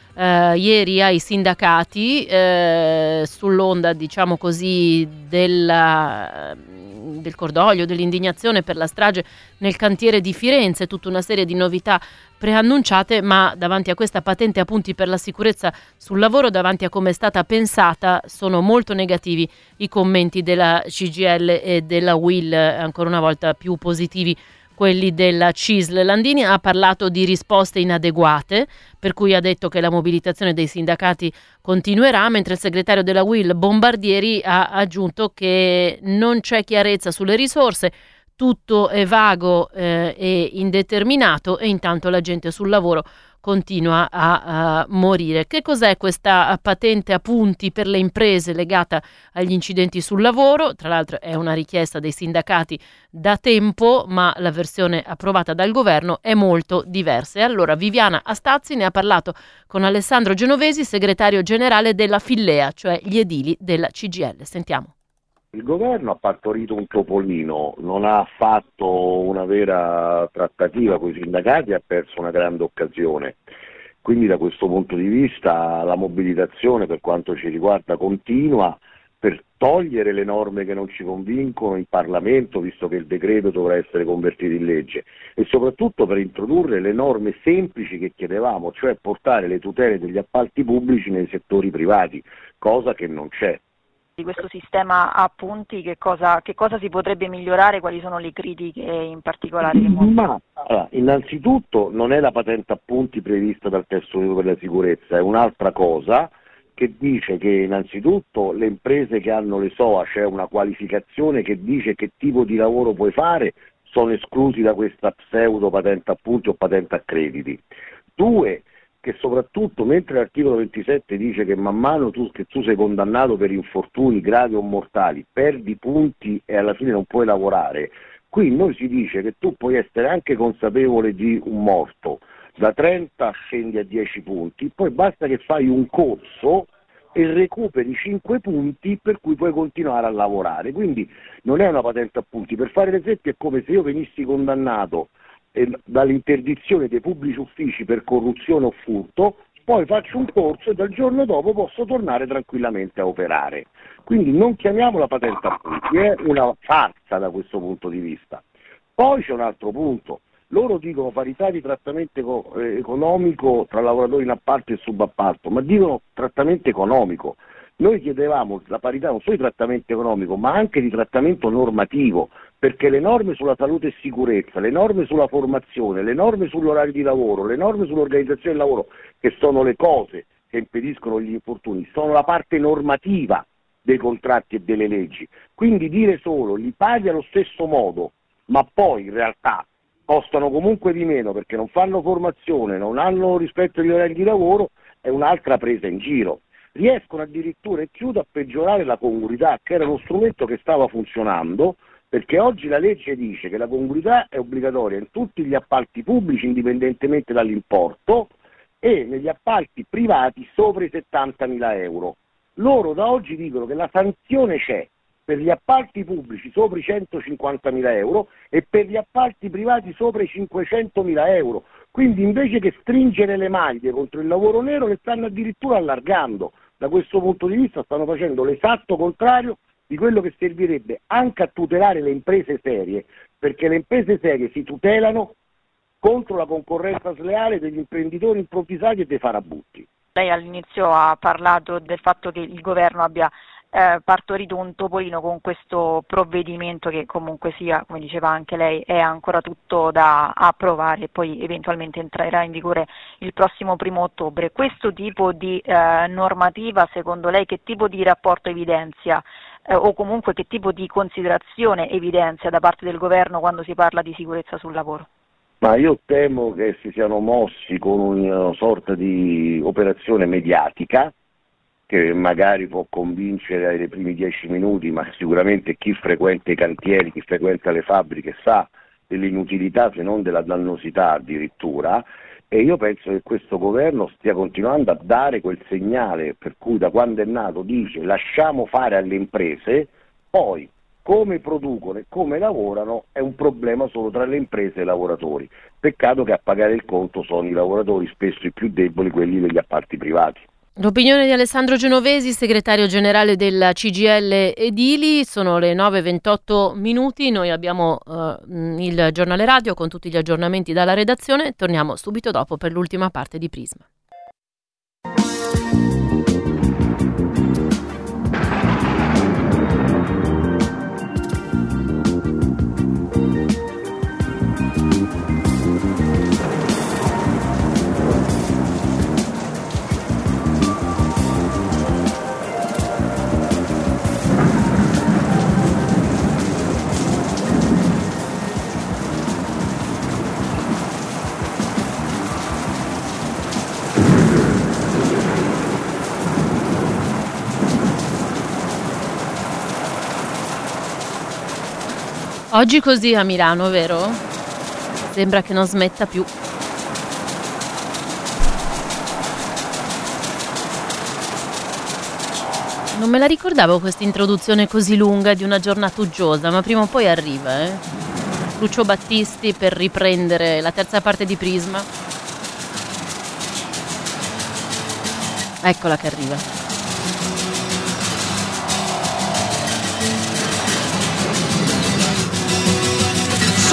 B: ieri ai sindacati, sull'onda, diciamo così, del cordoglio, dell'indignazione per la strage nel cantiere di Firenze, tutta una serie di novità preannunciate, ma davanti a questa patente a punti per la sicurezza sul lavoro, davanti a come è stata pensata, sono molto negativi i commenti della CGIL e della UIL, ancora una volta più positivi quelli della CISL. Landini ha parlato di risposte inadeguate, per cui ha detto che la mobilitazione dei sindacati continuerà, mentre il segretario della UIL Bombardieri ha aggiunto che non c'è chiarezza sulle risorse, tutto è vago e indeterminato, e intanto la gente sul lavoro continua a morire. Che cos'è questa patente a punti per le imprese legata agli incidenti sul lavoro? Tra l'altro è una richiesta dei sindacati da tempo, ma la versione approvata dal governo è molto diversa. E allora Viviana Astazzi ne ha parlato con Alessandro Genovesi, segretario generale della Fillea, cioè gli edili della CGIL. Sentiamo.
G: Il governo ha partorito un topolino, non ha fatto una vera trattativa con i sindacati, ha perso una grande occasione. Quindi da questo punto di vista la mobilitazione per quanto ci riguarda continua, per togliere le norme che non ci convincono in Parlamento, visto che il decreto dovrà essere convertito in legge, e soprattutto per introdurre le norme semplici che chiedevamo, cioè portare le tutele degli appalti pubblici nei settori privati, cosa che non c'è.
H: Di questo sistema a punti che cosa si potrebbe migliorare, quali sono le critiche in particolare?
G: Ma innanzitutto non è la patente a punti prevista dal testo unico per la sicurezza, è un'altra cosa che dice che innanzitutto le imprese che hanno le SOA, c'è una qualificazione che dice che tipo di lavoro puoi fare, sono esclusi da questa pseudo patente a punti o patente a crediti. 2, che soprattutto mentre l'articolo 27 dice che man mano che tu sei condannato per infortuni gravi o mortali, perdi punti e alla fine non puoi lavorare, qui noi si dice che tu puoi essere anche consapevole di un morto, da 30 scendi a 10 punti, poi basta che fai un corso e recuperi 5 punti per cui puoi continuare a lavorare, quindi non è una patente a punti. Per fare l'esempio è come se io venissi condannato dall'interdizione dei pubblici uffici per corruzione o furto, poi faccio un corso e dal giorno dopo posso tornare tranquillamente a operare. Quindi non chiamiamola patente a punti, è una farsa da questo punto di vista. Poi c'è un altro punto, loro dicono parità di trattamento economico tra lavoratori in appalto e subappalto, ma dicono trattamento economico. Noi chiedevamo la parità non solo di trattamento economico, ma anche di trattamento normativo, perché le norme sulla salute e sicurezza, le norme sulla formazione, le norme sull'orario di lavoro, le norme sull'organizzazione del lavoro, che sono le cose che impediscono gli infortuni, sono la parte normativa dei contratti e delle leggi. Quindi dire solo li paghi allo stesso modo, ma poi in realtà costano comunque di meno perché non fanno formazione, non hanno rispetto agli orari di lavoro, è un'altra presa in giro. Riescono addirittura, e chiudo, a peggiorare la congruità, che era uno strumento che stava funzionando, perché oggi la legge dice che la congruità è obbligatoria in tutti gli appalti pubblici indipendentemente dall'importo e negli appalti privati sopra i 70.000 euro. Loro da oggi dicono che la sanzione c'è per gli appalti pubblici sopra i 150.000 euro e per gli appalti privati sopra i 500.000 euro. Quindi invece che stringere le maglie contro il lavoro nero le stanno addirittura allargando. Da questo punto di vista stanno facendo l'esatto contrario di quello che servirebbe anche a tutelare le imprese serie, perché le imprese serie si tutelano contro la concorrenza sleale degli imprenditori improvvisati e dei farabutti.
H: Lei all'inizio ha parlato del fatto che il governo abbia partorito un topolino con questo provvedimento che comunque sia, come diceva anche lei, è ancora tutto da approvare e poi eventualmente entrerà in vigore il prossimo 1° ottobre. Questo tipo di normativa, secondo lei, che tipo di rapporto evidenzia o comunque che tipo di considerazione evidenzia da parte del governo quando si parla di sicurezza sul lavoro?
G: Ma io temo che si siano mossi con una sorta di operazione mediatica che magari può convincere nei primi 10 minuti, ma sicuramente chi frequenta i cantieri, chi frequenta le fabbriche sa dell'inutilità se non della dannosità addirittura, e io penso che questo governo stia continuando a dare quel segnale per cui da quando è nato dice lasciamo fare alle imprese, poi come producono e come lavorano è un problema solo tra le imprese e i lavoratori. Peccato che a pagare il conto sono i lavoratori, spesso i più deboli, quelli degli appalti privati.
B: L'opinione di Alessandro Genovesi, segretario generale della CGIL Edili. Sono le 9:28. Noi abbiamo il giornale radio con tutti gli aggiornamenti dalla redazione. Torniamo subito dopo per l'ultima parte di Prisma. Oggi così a Milano, vero? Sembra che non smetta più. Non me la ricordavo questa introduzione così lunga di una giornata uggiosa, ma prima o poi arriva, Lucio Battisti per riprendere la terza parte di Prisma. Eccola che arriva.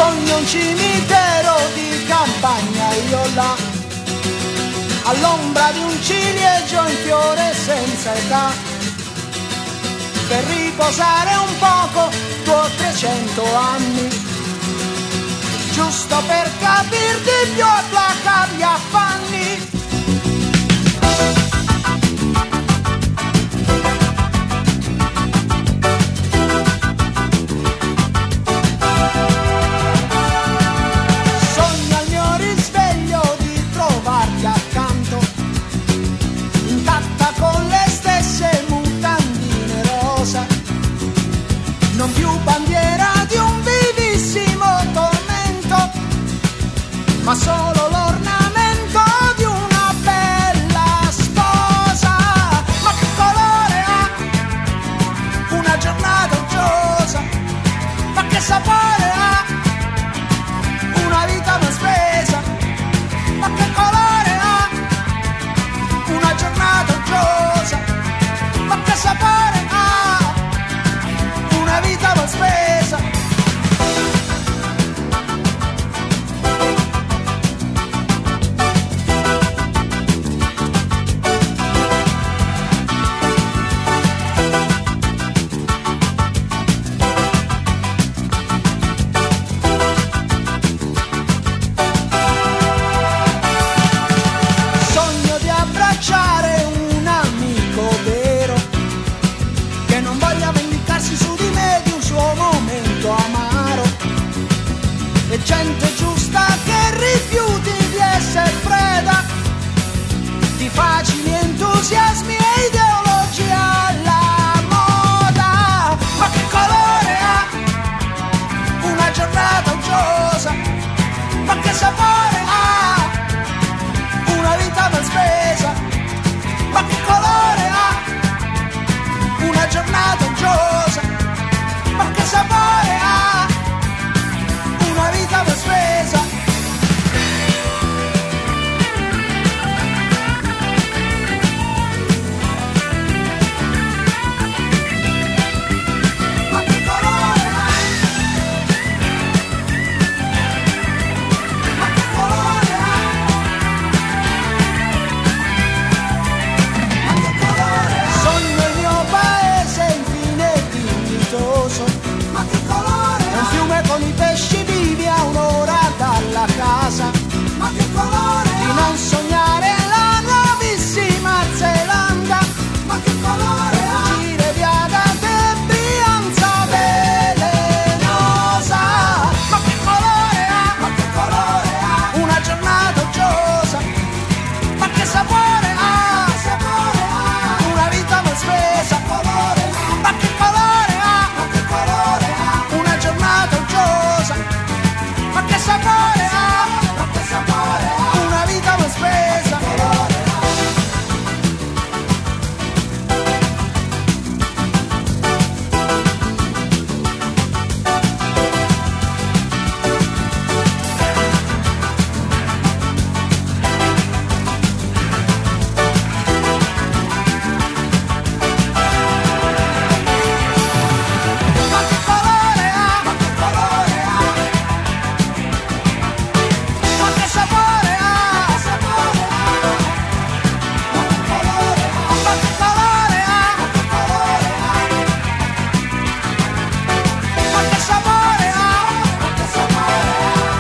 I: Sogno un cimitero di campagna, io là, all'ombra di un ciliegio in fiore senza età, per riposare un poco 200 o 300 anni, giusto per capir di più e placar gli affanni. Sogno al mio risveglio di trovarti accanto, intatta con le stesse mutandine rosa, non più bandiera di un vivissimo tormento, ma solo l'ornamento di una bella sposa. Ma che colore ha una giornata uggiosa? Ma che sapore ha una vita mal spesa? Ma che colore ha una giornata uggiosa? Ma che sapore ha una vita mal spesa? Sogno di abbracciare un amico vero, che non voglia vendicarsi su di me di un suo momento amaro, e gente giusta che rifiuti di essere preda di facili entusiasmi e ideologie alla moda. Ma che colore ha una giornata uggiosa? Ma che sapore ha una vita mal spesa? Ma che colore ha una giornata uggiosa? Ma che sapore ha una vita mal spesa? Ma che colore ha? Ma che colore ha? Ma che colore ha? Sogno il mio paese infine dignitoso. Ma che colore ha? Un fiume con i pesci vivi a un'ora dalla casa. Ma che colore ha? Di non sognare la nuovissima Zelanda. Ma che colore ha? Fuggire via da te Brianza velenosa. Ma che colore ha? Ma che colore ha? Una giornata uggiosa. Ma che sapore ha? Ma che sapore ha? Una vita mal spesa. Ma che colore ha? Ma che colore ha? Una giornata uggiosa. Ma che sapore ha? Ma che sapore ha? Una vita mal spesa. Ma che colore ha? Ma che colore ha? Ma che sapore ha? Ma che sapore ha? Ma che colore ha? Ma che colore ha? Ma che colore ha? Ma che sapore ha? Ma che sapore ha?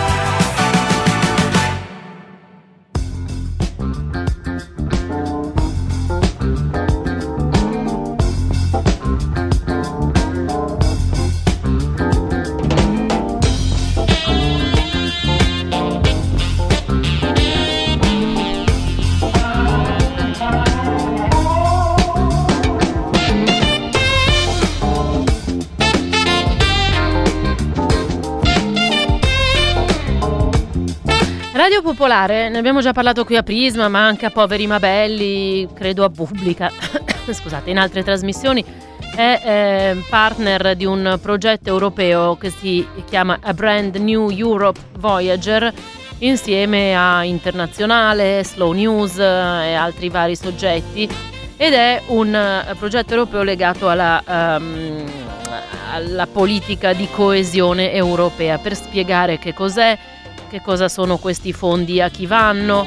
B: Radio Popolare, ne abbiamo già parlato qui a Prisma, ma anche a Poveri ma Belli, credo a Pubblica, scusate, in altre trasmissioni, è partner di un progetto europeo che si chiama A Brand New Europe Voyager, insieme a Internazionale, Slow News e altri vari soggetti, ed è un progetto europeo legato alla politica di coesione europea, per spiegare che cos'è, che cosa sono questi fondi, a chi vanno.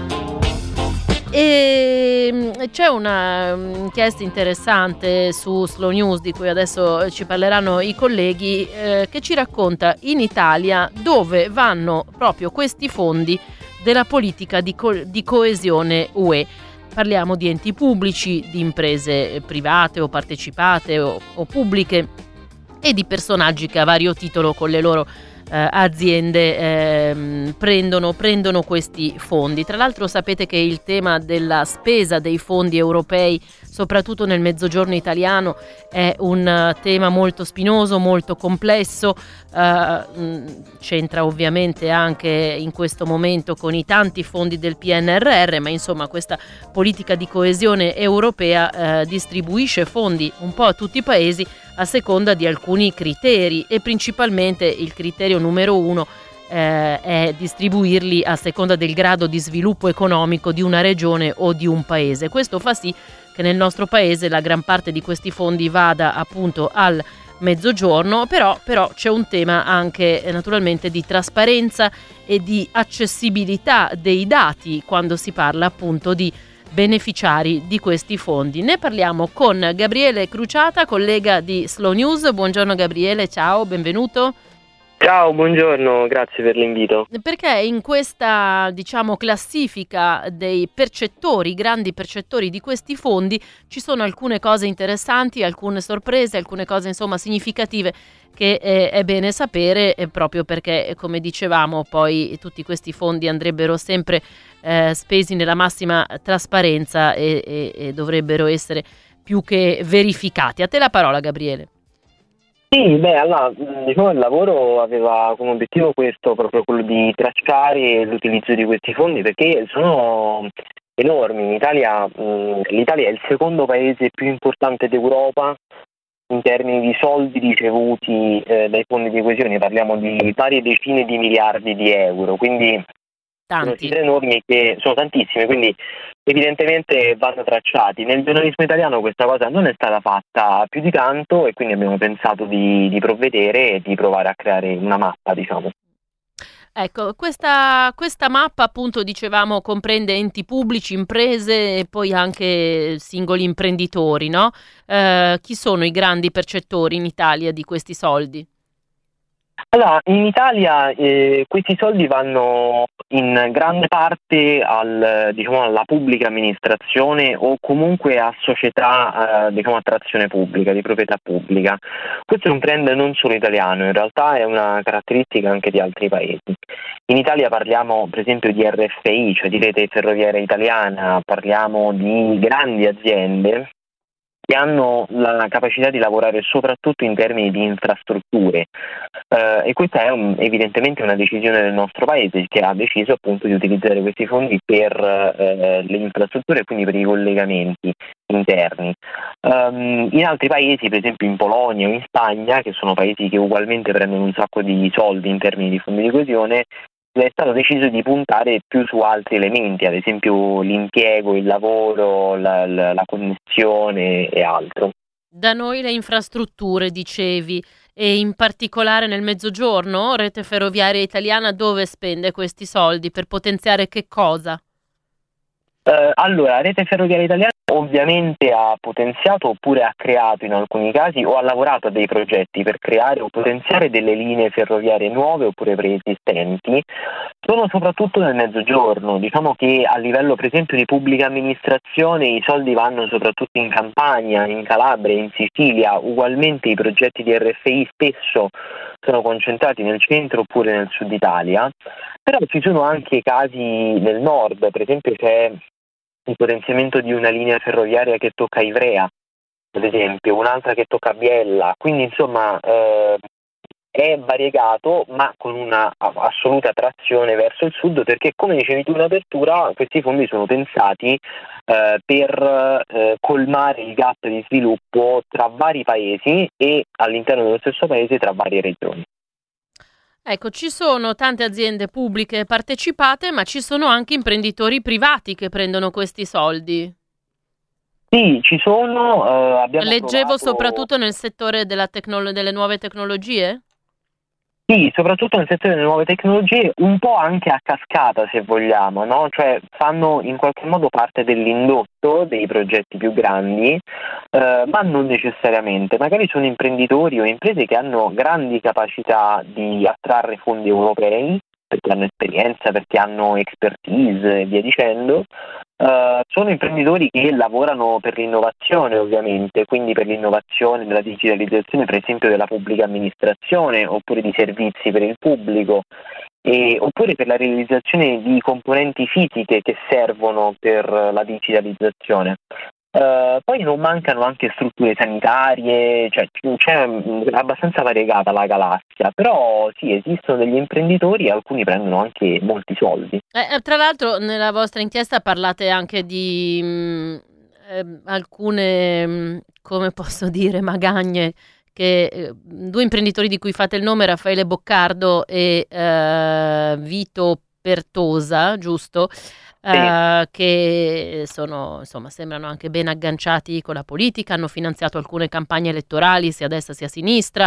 B: E c'è una inchiesta interessante su Slow News di cui adesso ci parleranno i colleghi, che ci racconta in Italia dove vanno proprio questi fondi della politica di coesione UE. Parliamo di enti pubblici, di imprese private o partecipate o pubbliche e di personaggi che a vario titolo con le loro aziende prendono questi fondi. Tra l'altro sapete che il tema della spesa dei fondi europei, soprattutto nel mezzogiorno italiano, è un tema molto spinoso, molto complesso, c'entra ovviamente anche in questo momento con i tanti fondi del PNRR, ma insomma questa politica di coesione europea distribuisce fondi un po' a tutti i paesi a seconda di alcuni criteri, e principalmente il criterio numero 1 è distribuirli a seconda del grado di sviluppo economico di una regione o di un paese. Questo fa sì che nel nostro paese la gran parte di questi fondi vada appunto al mezzogiorno, però c'è un tema anche naturalmente di trasparenza e di accessibilità dei dati quando si parla appunto di beneficiari di questi fondi. Ne parliamo con Gabriele Cruciata, collega di Slow News. Buongiorno Gabriele, ciao, benvenuto.
J: Ciao, buongiorno, grazie per l'invito.
B: Perché in questa, classifica dei percettori, grandi percettori di questi fondi, ci sono alcune cose interessanti, alcune sorprese, alcune cose insomma significative che è bene sapere, proprio perché, come dicevamo, poi tutti questi fondi andrebbero sempre spesi nella massima trasparenza e dovrebbero essere più che verificati. A te la parola, Gabriele.
J: Sì, allora, il lavoro aveva come obiettivo questo, proprio quello di tracciare l'utilizzo di questi fondi, perché sono enormi. L'Italia è il secondo paese più importante d'Europa in termini di soldi ricevuti dai fondi di coesione, parliamo di varie decine di miliardi di euro, quindi sono cifre enormi, che sono tantissime, quindi evidentemente vanno tracciati. Nel giornalismo italiano questa cosa non è stata fatta più di tanto, e quindi abbiamo pensato di provvedere e di provare a creare una mappa, diciamo.
B: Ecco, questa mappa appunto dicevamo comprende enti pubblici, imprese e poi anche singoli imprenditori, no? Chi sono i grandi percettori in Italia di questi soldi?
J: Allora, in Italia questi soldi vanno in grande parte alla pubblica amministrazione o comunque a società a trazione pubblica, di proprietà pubblica. Questo è un trend non solo italiano, in realtà è una caratteristica anche di altri paesi. In Italia parliamo per esempio di RFI, cioè di rete ferroviaria italiana, parliamo di grandi aziende che hanno la capacità di lavorare soprattutto in termini di infrastrutture, e questa è evidentemente una decisione del nostro paese, che ha deciso appunto di utilizzare questi fondi per le infrastrutture e quindi per i collegamenti interni. In altri paesi, per esempio in Polonia o in Spagna, che sono paesi che ugualmente prendono un sacco di soldi in termini di fondi di coesione, è stato deciso di puntare più su altri elementi, ad esempio l'impiego, il lavoro, la connessione e altro.
B: Da noi le infrastrutture, dicevi, e in particolare nel Mezzogiorno, Rete Ferroviaria Italiana dove spende questi soldi per potenziare che cosa?
J: Allora, Rete Ferroviaria Italiana ovviamente ha potenziato oppure ha creato in alcuni casi o ha lavorato a dei progetti per creare o potenziare delle linee ferroviarie nuove oppure preesistenti. Sono soprattutto nel Mezzogiorno, diciamo che a livello per esempio di pubblica amministrazione i soldi vanno soprattutto in Campania, in Calabria, in Sicilia. Ugualmente i progetti di RFI spesso sono concentrati nel centro oppure nel sud Italia, però ci sono anche casi nel nord, per esempio c'è il potenziamento di una linea ferroviaria che tocca Ivrea, ad esempio, un'altra che tocca Biella, quindi insomma è variegato, ma con una assoluta trazione verso il sud, perché come dicevi tu in apertura, questi fondi sono pensati per colmare il gap di sviluppo tra vari paesi e all'interno dello stesso paese tra varie regioni.
B: Ecco, ci sono tante aziende pubbliche partecipate, ma ci sono anche imprenditori privati che prendono questi soldi.
J: Sì, ci sono.
B: Leggevo soprattutto nel settore delle nuove tecnologie?
J: Sì, soprattutto nel settore delle nuove tecnologie, un po' anche a cascata se vogliamo, no? Cioè fanno in qualche modo parte dell'indotto dei progetti più grandi, ma non necessariamente. Magari sono imprenditori o imprese che hanno grandi capacità di attrarre fondi europei, perché hanno esperienza, perché hanno expertise e via dicendo. Sono imprenditori che lavorano per l'innovazione ovviamente, quindi per l'innovazione della digitalizzazione per esempio della pubblica amministrazione oppure di servizi per il pubblico oppure per la realizzazione di componenti fisiche che servono per la digitalizzazione. Poi non mancano anche strutture sanitarie, cioè c'è abbastanza variegata la galassia, però sì, esistono degli imprenditori e alcuni prendono anche molti soldi.
B: Tra l'altro nella vostra inchiesta parlate anche di alcune, come posso dire, magagne che due imprenditori di cui fate il nome, Raffaele Boccardo e Vito Pertosa, giusto? Che sono, insomma, sembrano anche ben agganciati con la politica, hanno finanziato alcune campagne elettorali sia a destra sia a sinistra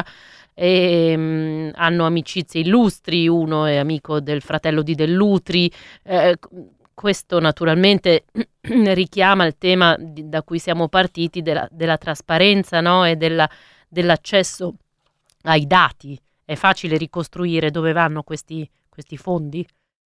B: e hanno amicizie illustri, uno è amico del fratello di Dell'Utri. Questo naturalmente richiama il tema da cui siamo partiti della trasparenza, no? E dell'accesso ai dati. È facile ricostruire dove vanno questi fondi?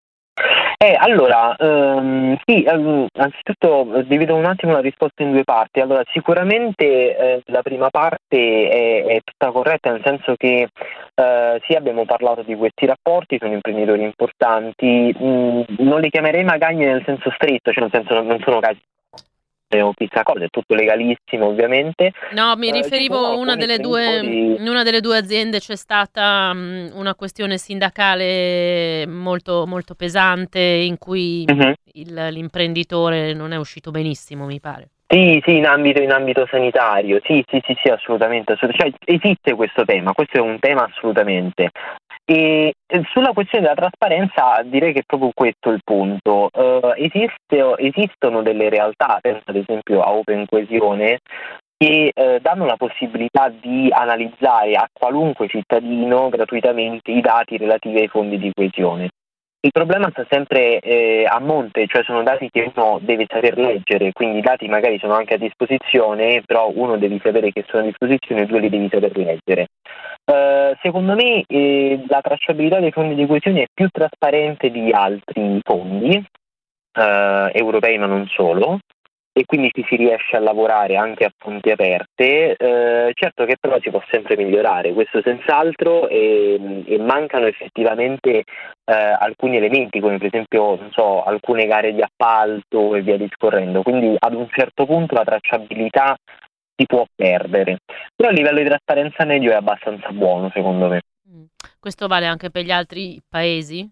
J: Allora, sì, anzitutto divido un attimo la risposta in due parti. Allora, sicuramente la prima parte è tutta corretta, nel senso che sì, abbiamo parlato di questi rapporti, sono imprenditori importanti, non li chiamerei magagne nel senso stretto, cioè nel senso non sono casi o chissà cosa, è tutto legalissimo ovviamente.
B: No, mi riferivo in una delle due aziende c'è stata una questione sindacale molto, molto pesante in cui l'imprenditore non è uscito benissimo, mi pare.
J: Sì, in ambito sanitario, sì, assolutamente. Cioè, esiste questo è un tema assolutamente. E sulla questione della trasparenza direi che è proprio questo il punto. Esistono delle realtà, penso ad esempio a Open Coesione, che danno la possibilità di analizzare a qualunque cittadino gratuitamente i dati relativi ai fondi di coesione. Il problema sta sempre a monte, cioè sono dati che uno deve saper leggere, quindi i dati magari sono anche a disposizione, però uno deve sapere che sono a disposizione e due li devi saper leggere. Secondo me la tracciabilità dei fondi di coesione è più trasparente di altri fondi europei, ma non solo, e quindi ci si riesce a lavorare anche a fonti aperte. Certo che però si può sempre migliorare, questo senz'altro, e mancano effettivamente alcuni elementi, come per esempio alcune gare di appalto e via discorrendo, quindi ad un certo punto la tracciabilità si può perdere, però il livello di trasparenza medio è abbastanza buono secondo me.
B: Questo vale anche per gli altri paesi?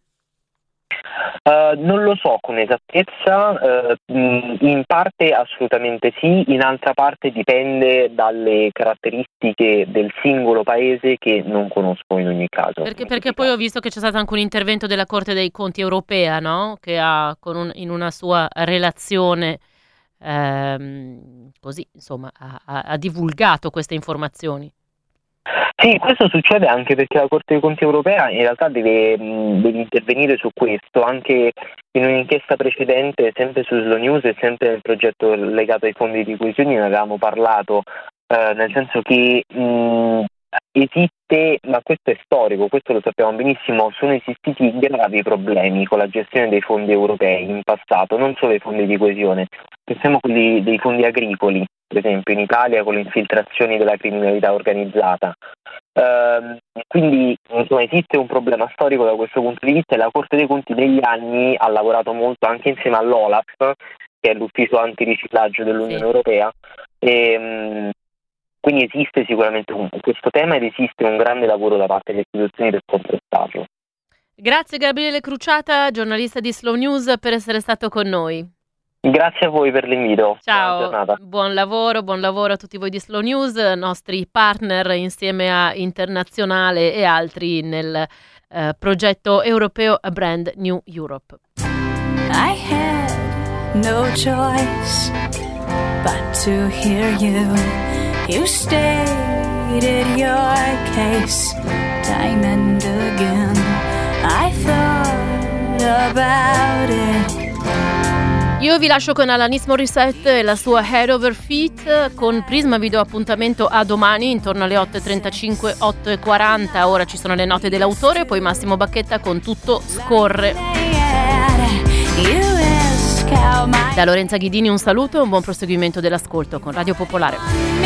J: Non lo so con esattezza, in parte assolutamente sì, in altra parte dipende dalle caratteristiche del singolo paese che non conosco in ogni caso.
B: Perché poi ho visto che c'è stato anche un intervento della Corte dei Conti europea, no? Che ha in una sua relazione così, insomma, ha divulgato queste informazioni.
J: Sì, questo succede anche perché la Corte dei Conti europea in realtà deve intervenire su questo. Anche in un'inchiesta precedente, sempre su Slow News e sempre nel progetto legato ai fondi di coesione, ne avevamo parlato, nel senso che esiste, ma questo è storico, questo lo sappiamo benissimo, sono esistiti gravi problemi con la gestione dei fondi europei in passato, non solo i fondi di coesione, pensiamo a quelli dei fondi agricoli, per esempio in Italia con le infiltrazioni della criminalità organizzata. Quindi insomma, esiste un problema storico da questo punto di vista e la Corte dei Conti negli anni ha lavorato molto anche insieme all'OLAF, che è l'ufficio antiriciclaggio dell'Unione Europea, e quindi esiste sicuramente questo tema ed esiste un grande lavoro da parte delle istituzioni per contrastarlo.
B: Grazie Gabriele Cruciata, giornalista di Slow News, per essere stato con noi.
J: Grazie a voi per l'invito.
B: Ciao, buon lavoro a tutti voi di Slow News, nostri partner insieme a Internazionale e altri nel progetto europeo Brand New Europe.
F: I had no choice. but to hear you stated your case time and again. I thought about it.
B: Io vi lascio con Alanis Morissette e la sua Head Over Feet. Con Prisma vi do appuntamento a domani intorno alle 8.35, 8.40. Ora ci sono le note dell'autore, poi Massimo Bacchetta con Tutto scorre. Da Lorenza Ghidini un saluto e un buon proseguimento dell'ascolto con Radio Popolare.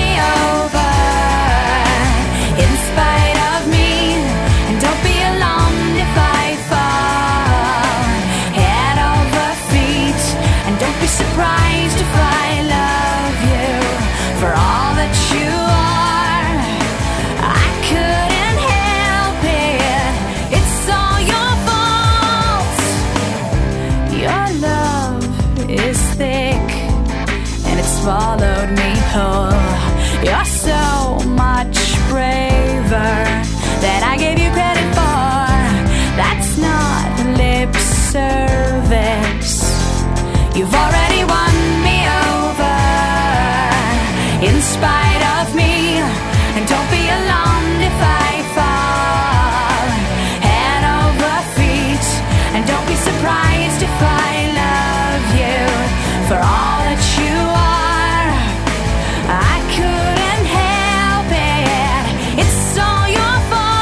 F: Surprised if I love you for all that you are. I couldn't help it. It's all your fault. Your love is thick and it's swallowed me whole. You're so much braver than I gave you credit for. That's not lip service. You've already won me over, in spite of me. And don't be alarmed if I fall head over feet. And don't be surprised if I love you for all that you are. I couldn't help it. It's all your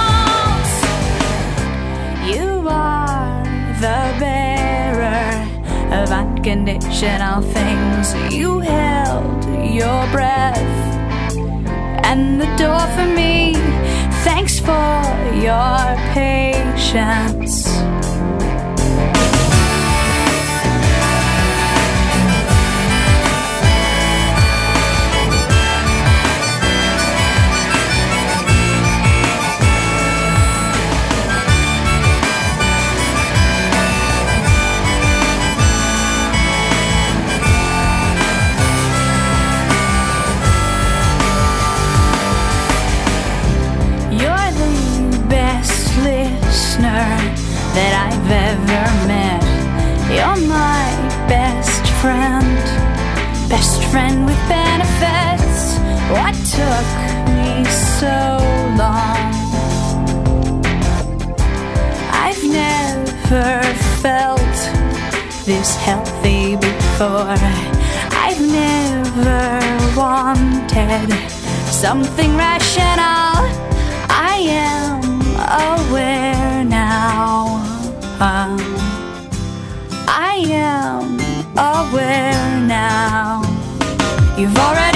F: fault. You are the bearer of unconditional things. You held your breath and the door for me. Thanks for your patience. That I've ever met. You're my best friend with benefits. What took me so long? I've never felt this healthy before. I've never wanted something rational. I am aware now. I am aware now. You've already